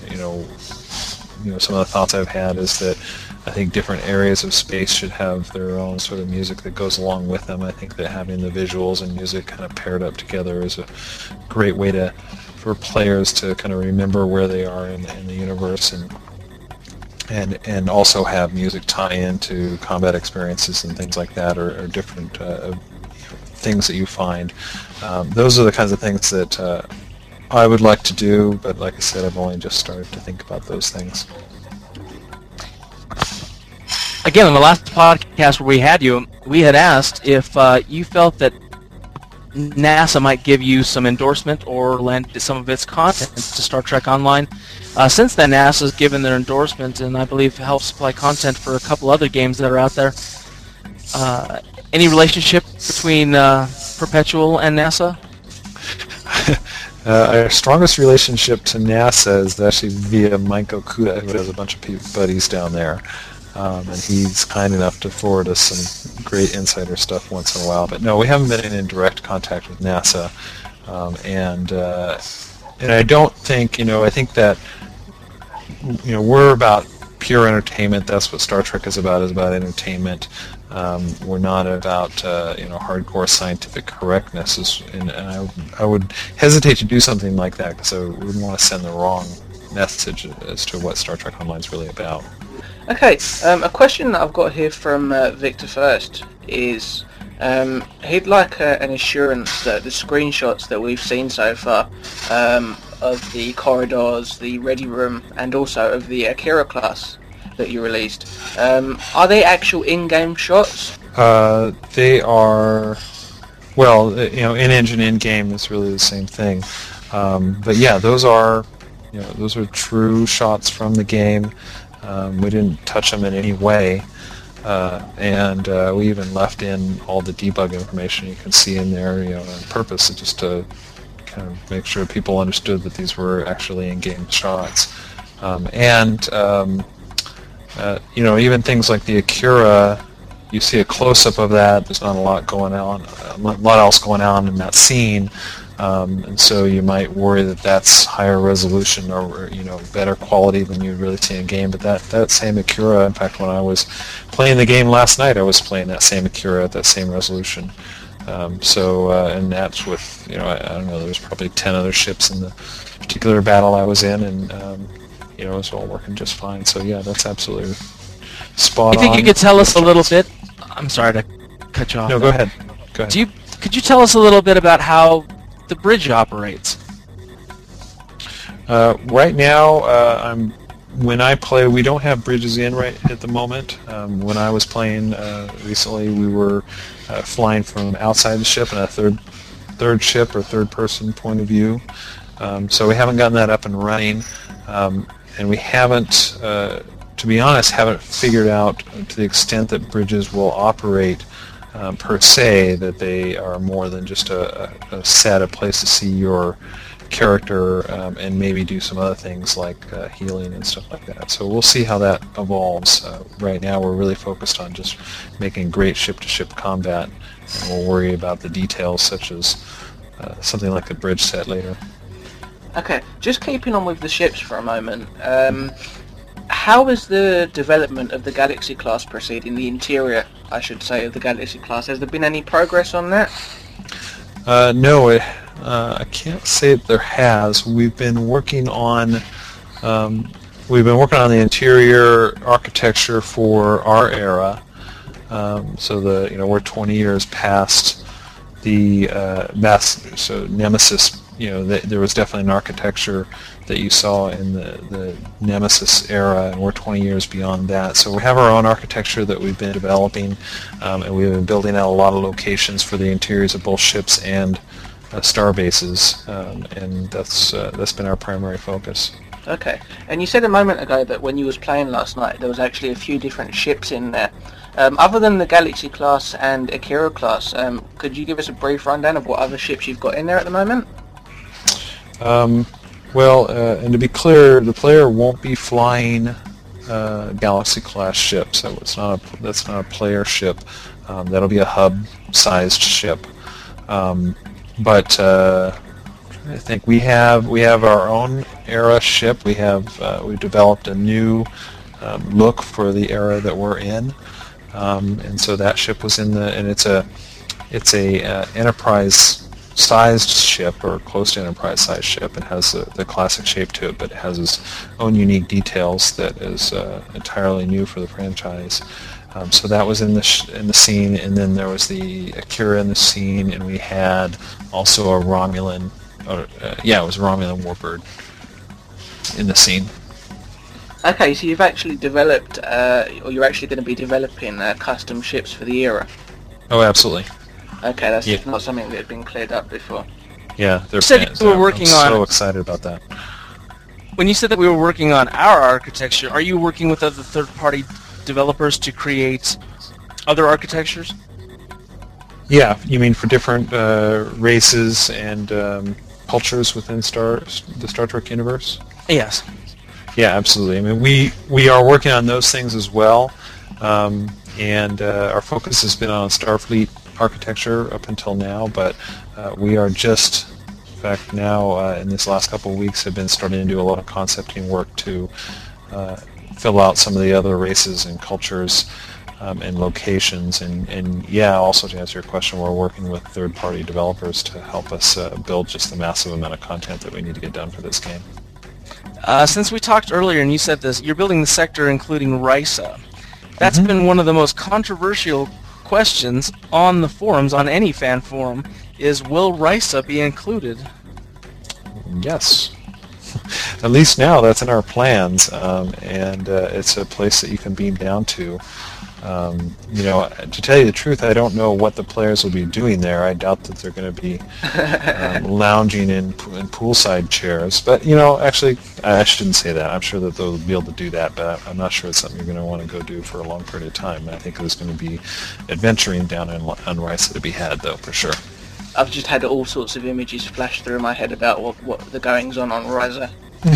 S2: Some of the thoughts I've had is that I think different areas of space should have their own sort of music that goes along with them. I think that having the visuals and music kind of paired up together is a great way for players to kind of remember where they are in the universe, and also have music tie into combat experiences and things like that, or different things that you find. Those are the kinds of things that I would like to do, but like I said, I've only just started to think about those things.
S3: Again, on the last podcast where we had you, we had asked if you felt that NASA might give you some endorsement or lend some of its content to Star Trek Online. Since then, NASA's given their endorsement, and I believe helped supply content for a couple other games that are out there. Any relationship between Perpetual and NASA?
S2: Our strongest relationship to NASA is actually via Mike Okuda, who has a bunch of buddies down there. And he's kind enough to forward us some great insider stuff once in a while. But no, we haven't been in direct contact with NASA. And I don't think, I think that, we're about pure entertainment. That's what Star Trek is about entertainment. We're not about, hardcore scientific correctness. And I would hesitate to do something like that because I wouldn't want to send the wrong message as to what Star Trek Online is really about.
S1: Okay, a question that I've got here from Victor First is he'd like an assurance that the screenshots that we've seen so far of the corridors, the Ready Room, and also of the Akira class that you released, are they actual in-game shots?
S2: They are, well, in-engine, in-game is really the same thing. But yeah, those are true shots from the game. We didn't touch them in any way, and we even left in all the debug information you can see in there, on purpose, just to kind of make sure people understood that these were actually in-game shots. Even things like the Akira, you see a close-up of that. There's not a lot else going on in that scene. And so you might worry that that's higher resolution or better quality than you'd really see in game. But that same Akira, in fact, when I was playing the game last night, I was playing that same Akira at that same resolution. And that's with I don't know, there was probably 10 other ships in the particular battle I was in, and it was all working just fine. So yeah, that's absolutely spot on.
S3: You think you could tell us a little bit? I'm sorry to cut you off.
S2: No, go ahead.
S3: Could you tell us a little bit about how the bridge operates?
S2: Right now, when I play, we don't have bridges in right at the moment. When I was playing recently, we were flying from outside the ship in a third third ship or third-person point of view. So we haven't gotten that up and running, and we haven't, to be honest, haven't figured out to the extent that bridges will operate per se, that they are more than just a set, a place to see your character and maybe do some other things like healing and stuff like that. So we'll see how that evolves. Right now we're really focused on just making great ship-to-ship combat, and we'll worry about the details such as something like a bridge set later.
S1: Okay, just keeping on with the ships for a moment. How is the development of the Galaxy class proceeding? The interior, I should say, of the Galaxy class. Has there been any progress on that?
S2: No, I can't say that there has. We've been working on the interior architecture for our era. So we're 20 years past the so Nemesis. There was definitely an architecture that you saw in the Nemesis era, and we're 20 years beyond that. So we have our own architecture that we've been developing, and we've been building out a lot of locations for the interiors of both ships and star bases, and that's been our primary focus.
S1: Okay, and you said a moment ago that when you was playing last night, there was actually a few different ships in there. Other than the Galaxy class and Akira class, could you give us a brief rundown of what other ships you've got in there at the moment?
S2: And to be clear, the player won't be flying Galaxy class ships. So that's not a player ship. That'll be a hub-sized ship. But I think we have our own era ship. We've developed a new look for the era that we're in, and so that ship was it's a Enterprise-sized ship, or close to Enterprise-sized ship. It has the classic shape to it, but it has its own unique details that is entirely new for the franchise. So that was in the scene, and then there was the Akira in the scene, and we had also a Romulan, it was a Romulan warbird in the scene.
S1: Okay, so you've actually developed, or you're actually going to be developing custom ships for the era.
S2: Oh, absolutely.
S1: Okay, that's not something that had been cleared up before.
S2: Yeah, they're
S3: fans. I'm
S2: so excited about that.
S3: When you said that we were working on our architecture, are you working with other third-party developers to create other architectures?
S2: Yeah, you mean for different races and cultures within the Star Trek universe?
S3: Yes.
S2: Yeah, absolutely. I mean, we are working on those things as well, and our focus has been on Starfleet architecture up until now, but we are just, in fact, now in this last couple of weeks have been starting to do a lot of concepting work to fill out some of the other races and cultures and locations, and also to answer your question, we're working with third-party developers to help us build just the massive amount of content that we need to get done for this game.
S3: Since we talked earlier and you said this, you're building the sector including Risa. That's been one of the most controversial questions on the forums, on any fan forum, is will Risa be included?
S2: Yes. At least now that's in our plans, and it's a place that you can beam down to. To tell you the truth, I don't know what the players will be doing there. I doubt that they're going to be lounging in poolside chairs. But, actually, I shouldn't say that. I'm sure that they'll be able to do that, but I'm not sure it's something you're going to want to go do for a long period of time. I think there's going to be adventuring down on Risa to be had, though, for sure.
S1: I've just had all sorts of images flash through my head about what the goings-on Risa.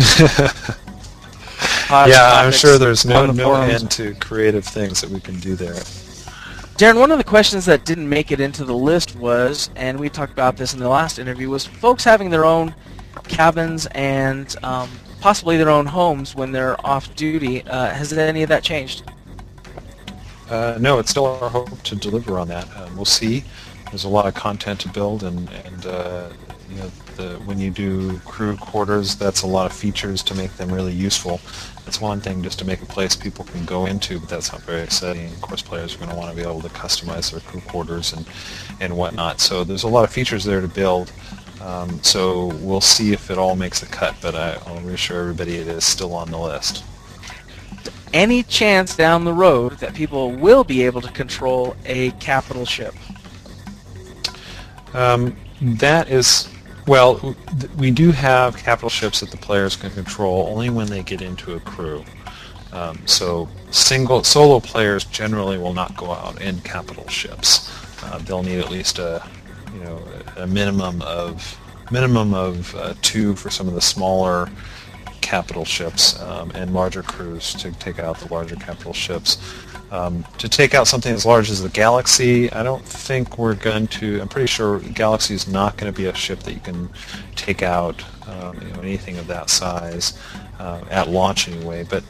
S2: I'm sure there's no end to creative things that we can do there.
S3: Darren, one of the questions that didn't make it into the list was, and we talked about this in the last interview, was folks having their own cabins and possibly their own homes when they're off duty. Has any of that changed?
S2: No, it's still our hope to deliver on that. We'll see. There's a lot of content to build, and when you do crew quarters, that's a lot of features to make them really useful. It's one thing just to make a place people can go into, but that's not very exciting. Of course, players are going to want to be able to customize their crew quarters and whatnot. So there's a lot of features there to build. So we'll see if it all makes a cut, but I'll reassure everybody it is still on the list.
S3: Any chance down the road that people will be able to control a capital ship?
S2: That is, well, we do have capital ships that the players can control only when they get into a crew. So solo players generally will not go out in capital ships. They'll need at least a minimum of 2 for some of the smaller capital ships and larger crews to take out the larger capital ships. To take out something as large as the Galaxy, I don't think we're going to. I'm pretty sure Galaxy is not going to be a ship that you can take out, anything of that size at launch anyway. But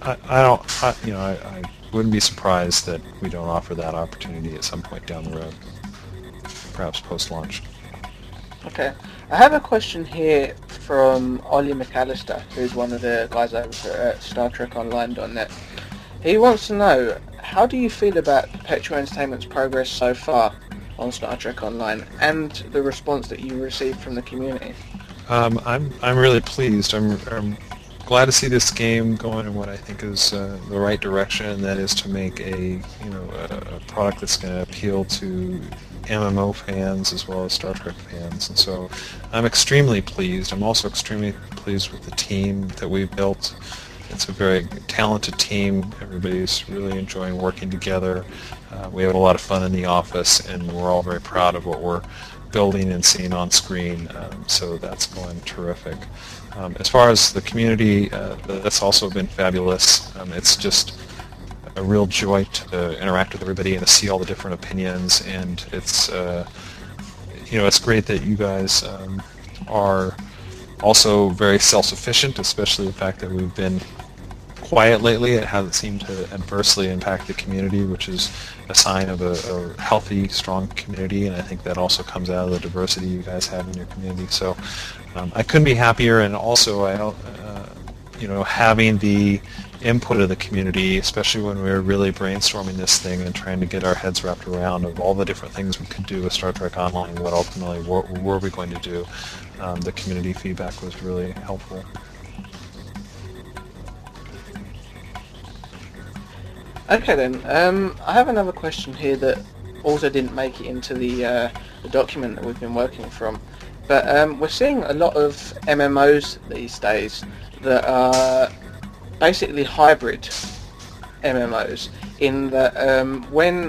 S2: I wouldn't be surprised that we don't offer that opportunity at some point down the road, perhaps post-launch.
S1: Okay. I have a question here from Ollie McAllister, who's one of the guys over at StarTrekOnline.net. He wants to know, how do you feel about Perpetual Entertainment's progress so far on Star Trek Online and the response that you received from the community?
S2: I'm really pleased. I'm glad to see this game going in what I think is the right direction, and that is to make a product that's going to appeal to MMO fans as well as Star Trek fans. And so I'm extremely pleased. I'm also extremely pleased with the team that we've built. It's a very talented team. Everybody's really enjoying working together. We have a lot of fun in the office, and we're all very proud of what we're building and seeing on screen. So that's going terrific. As far as the community, that's also been fabulous. It's just a real joy to interact with everybody and to see all the different opinions. And it's it's great that you guys are also very self-sufficient, especially the fact that we've been quiet lately. It hasn't seemed to adversely impact the community, which is a sign of a healthy, strong community, and I think that also comes out of the diversity you guys have in your community. So I couldn't be happier, and also having the input of the community, especially when we were really brainstorming this thing and trying to get our heads wrapped around of all the different things we could do with Star Trek Online, what ultimately were we going to do. The community feedback was really helpful.
S1: Okay then, I have another question here that also didn't make it into the document that we've been working from. But we're seeing a lot of MMOs these days that are basically hybrid MMOs, in that when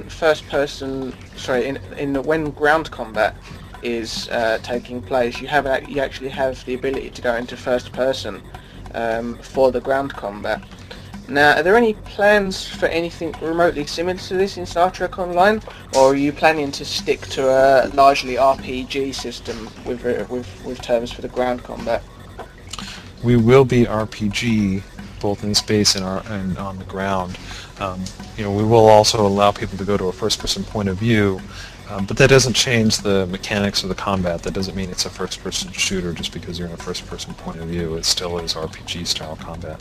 S1: when ground combat is taking place, you actually have the ability to go into first person for the ground combat. Now, are there any plans for anything remotely similar to this in Star Trek Online, or are you planning to stick to a largely RPG system with terms for the ground combat?
S2: We will be RPG both in space and on the ground. We will also allow people to go to a first-person point of view, but that doesn't change the mechanics of the combat. That doesn't mean it's a first-person shooter just because you're in a first-person point of view. It still is RPG-style combat.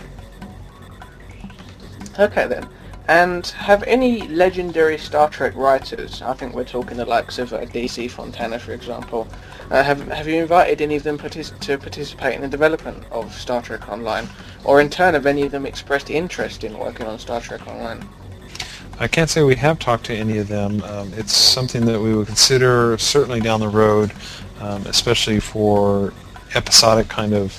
S1: Okay then. And have any legendary Star Trek writers, I think we're talking the likes of DC Fontana, for example, have you invited any of them to participate in the development of Star Trek Online? Or in turn, have any of them expressed interest in working on Star Trek Online?
S2: I can't say we have talked to any of them. It's something that we would consider certainly down the road, especially for episodic kind of,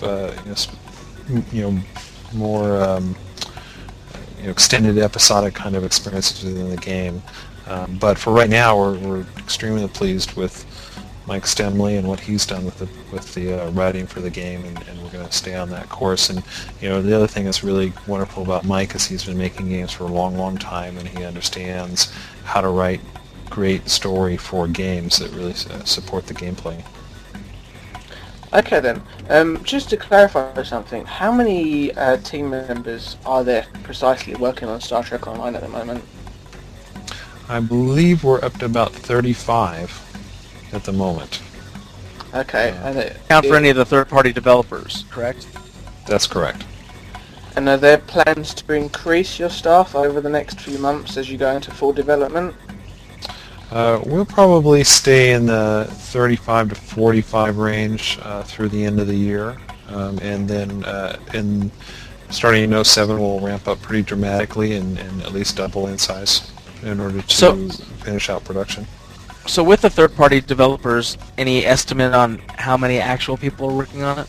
S2: more extended episodic kind of experiences within the game. But for right now, we're extremely pleased with Mike Stemley and what he's done with the writing for the game, and we're going to stay on that course. And the other thing that's really wonderful about Mike is he's been making games for a long, long time, and he understands how to write great story for games that really support the gameplay.
S1: Okay then, just to clarify something, how many team members are there precisely working on Star Trek Online at the moment?
S2: I believe we're up to about 35 at the moment.
S1: Okay.
S3: Count for any of the third-party developers, correct?
S2: That's correct.
S1: And are there plans to increase your staff over the next few months as you go into full development?
S2: We'll probably stay in the 35 to 45 range through the end of the year, and then starting in 07 we'll ramp up pretty dramatically and at least double in size in order to finish out production.
S3: So with the third-party developers, any estimate on how many actual people are working on it?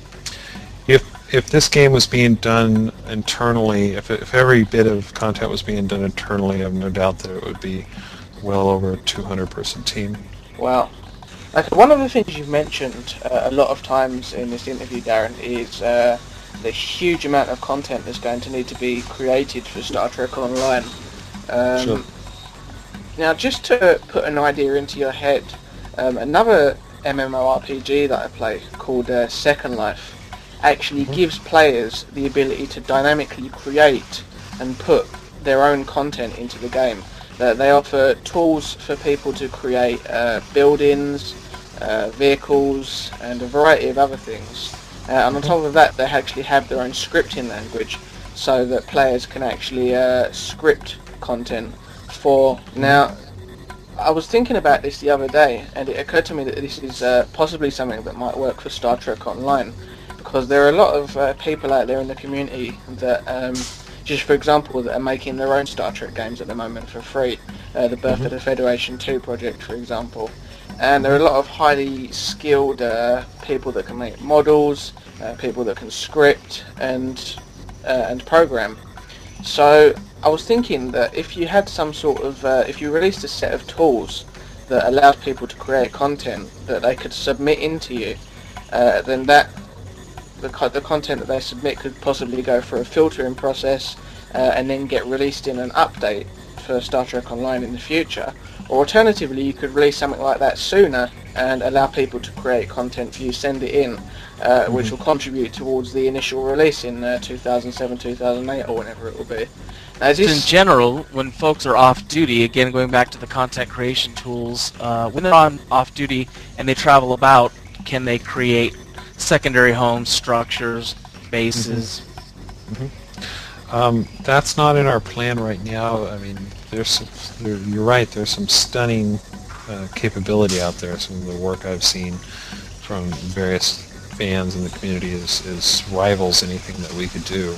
S2: If this game was being done internally, if every bit of content was being done internally, I have no doubt that it would be well over a 200-person team.
S1: Wow. Okay, one of the things you've mentioned a lot of times in this interview, Darren, is the huge amount of content that's going to need to be created for Star Trek Online.
S2: Sure.
S1: Now, just to put an idea into your head, another MMORPG that I play called Second Life actually gives players the ability to dynamically create and put their own content into the game. They offer tools for people to create buildings, vehicles, and a variety of other things. And on top of that, they actually have their own scripting language, so that players can actually script content for. Now, I was thinking about this the other day, and it occurred to me that this is possibly something that might work for Star Trek Online, because there are a lot of people out there in the community that, just for example, that are making their own Star Trek games at the moment for free. The Birth of the Federation 2 project, for example. And there are a lot of highly skilled people that can make models, people that can script and program. So I was thinking that if you had some sort of, if you released a set of tools that allowed people to create content that they could submit into you, then the content that they submit could possibly go through a filtering process and then get released in an update for Star Trek Online in the future. Or alternatively, you could release something like that sooner and allow people to create content for you, send it in, which will contribute towards the initial release in 2007, 2008, or whenever it will be. Now,
S3: So in general, when folks are off duty, again going back to the content creation tools, when they're on off duty and they travel about, can they create secondary homes, structures, bases?
S2: That's not in our plan right now. I mean, you're right, there's some stunning capability out there. Some of the work I've seen from various fans in the community is rivals anything that we could do.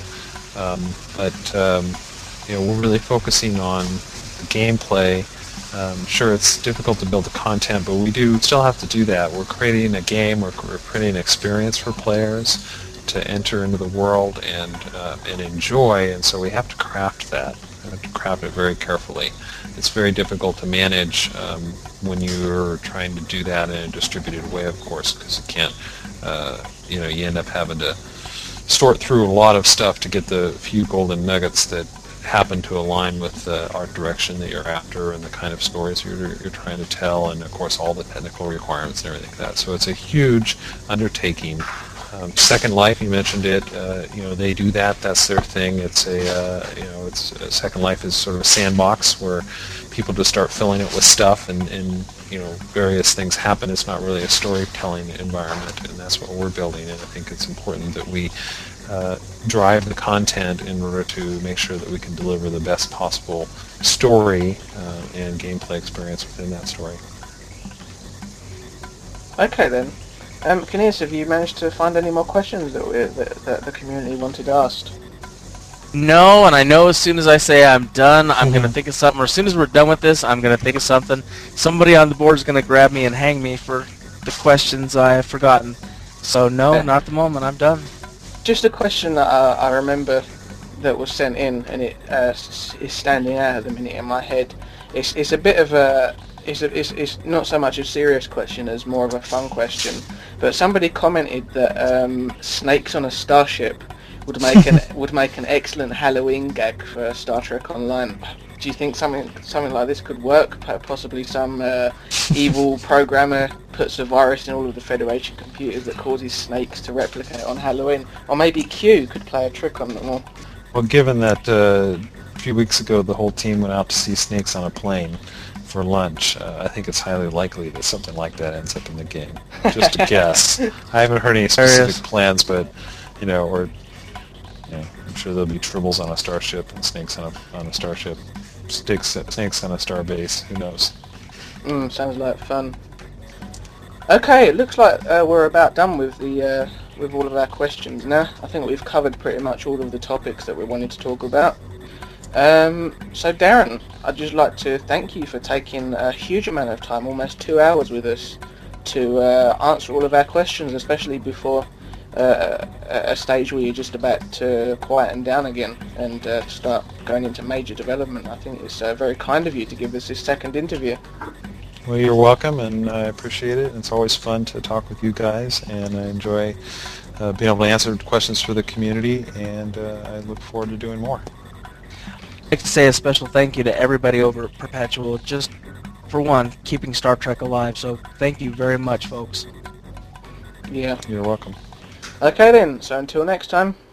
S2: We're really focusing on the gameplay. Sure, it's difficult to build the content, but we still have to do that. We're creating a game, we're creating an experience for players to enter into the world and enjoy, and so we have to craft that. We have to craft it very carefully. It's very difficult to manage when you're trying to do that in a distributed way, of course, because you can't, you end up having to sort through a lot of stuff to get the few golden nuggets that happen to align with the art direction that you're after and the kind of stories you're trying to tell, and of course all the technical requirements and everything like that. So it's a huge undertaking. Second Life, you mentioned it. They do that. That's their thing. It's Second Life is sort of a sandbox where people just start filling it with stuff, and various things happen. It's not really a storytelling environment, and that's what we're building. And I think it's important that we drive the content in order to make sure that we can deliver the best possible story and gameplay experience within that story.
S1: Okay then. Kineas, have you managed to find any more questions that the community wanted asked?
S3: No, and I know as soon as I say I'm done, I'm going to think of something, or as soon as we're done with this, I'm going to think of something. Somebody on the board is going to grab me and hang me for the questions I have forgotten. So no, not at the moment, I'm done.
S1: Just a question that I remember that was sent in, and it is standing out at the minute in my head. It's a bit of a... It's not so much a serious question as more of a fun question. But somebody commented that snakes on a starship would make an excellent Halloween gag for Star Trek Online. Do you think something like this could work? Possibly some evil programmer puts a virus in all of the Federation computers that causes snakes to replicate on Halloween, or maybe Q could play a trick on them all.
S2: Well, given that a few weeks ago the whole team went out to see snakes on a plane for lunch, I think it's highly likely that something like that ends up in the game. Just a guess. I haven't heard any specific plans, but I'm sure there'll be tribbles on a starship and snakes on a starship, snakes on a star base. Who knows?
S1: Sounds like fun. Okay, it looks like we're about done with the with all of our questions now. I think we've covered pretty much all of the topics that we wanted to talk about. So Darren, I'd just like to thank you for taking a huge amount of time, almost 2 hours with us, to answer all of our questions, especially before a stage where you're just about to quieten down again and start going into major development. I think it's very kind of you to give us this second interview.
S2: Well, you're welcome, and I appreciate it. It's always fun to talk with you guys, and I enjoy being able to answer questions for the community, and I look forward to doing more.
S3: I'd like to say a special thank you to everybody over at Perpetual, just for one, keeping Star Trek alive. So thank you very much, folks.
S1: Yeah.
S2: You're welcome.
S1: Okay then, so until next time.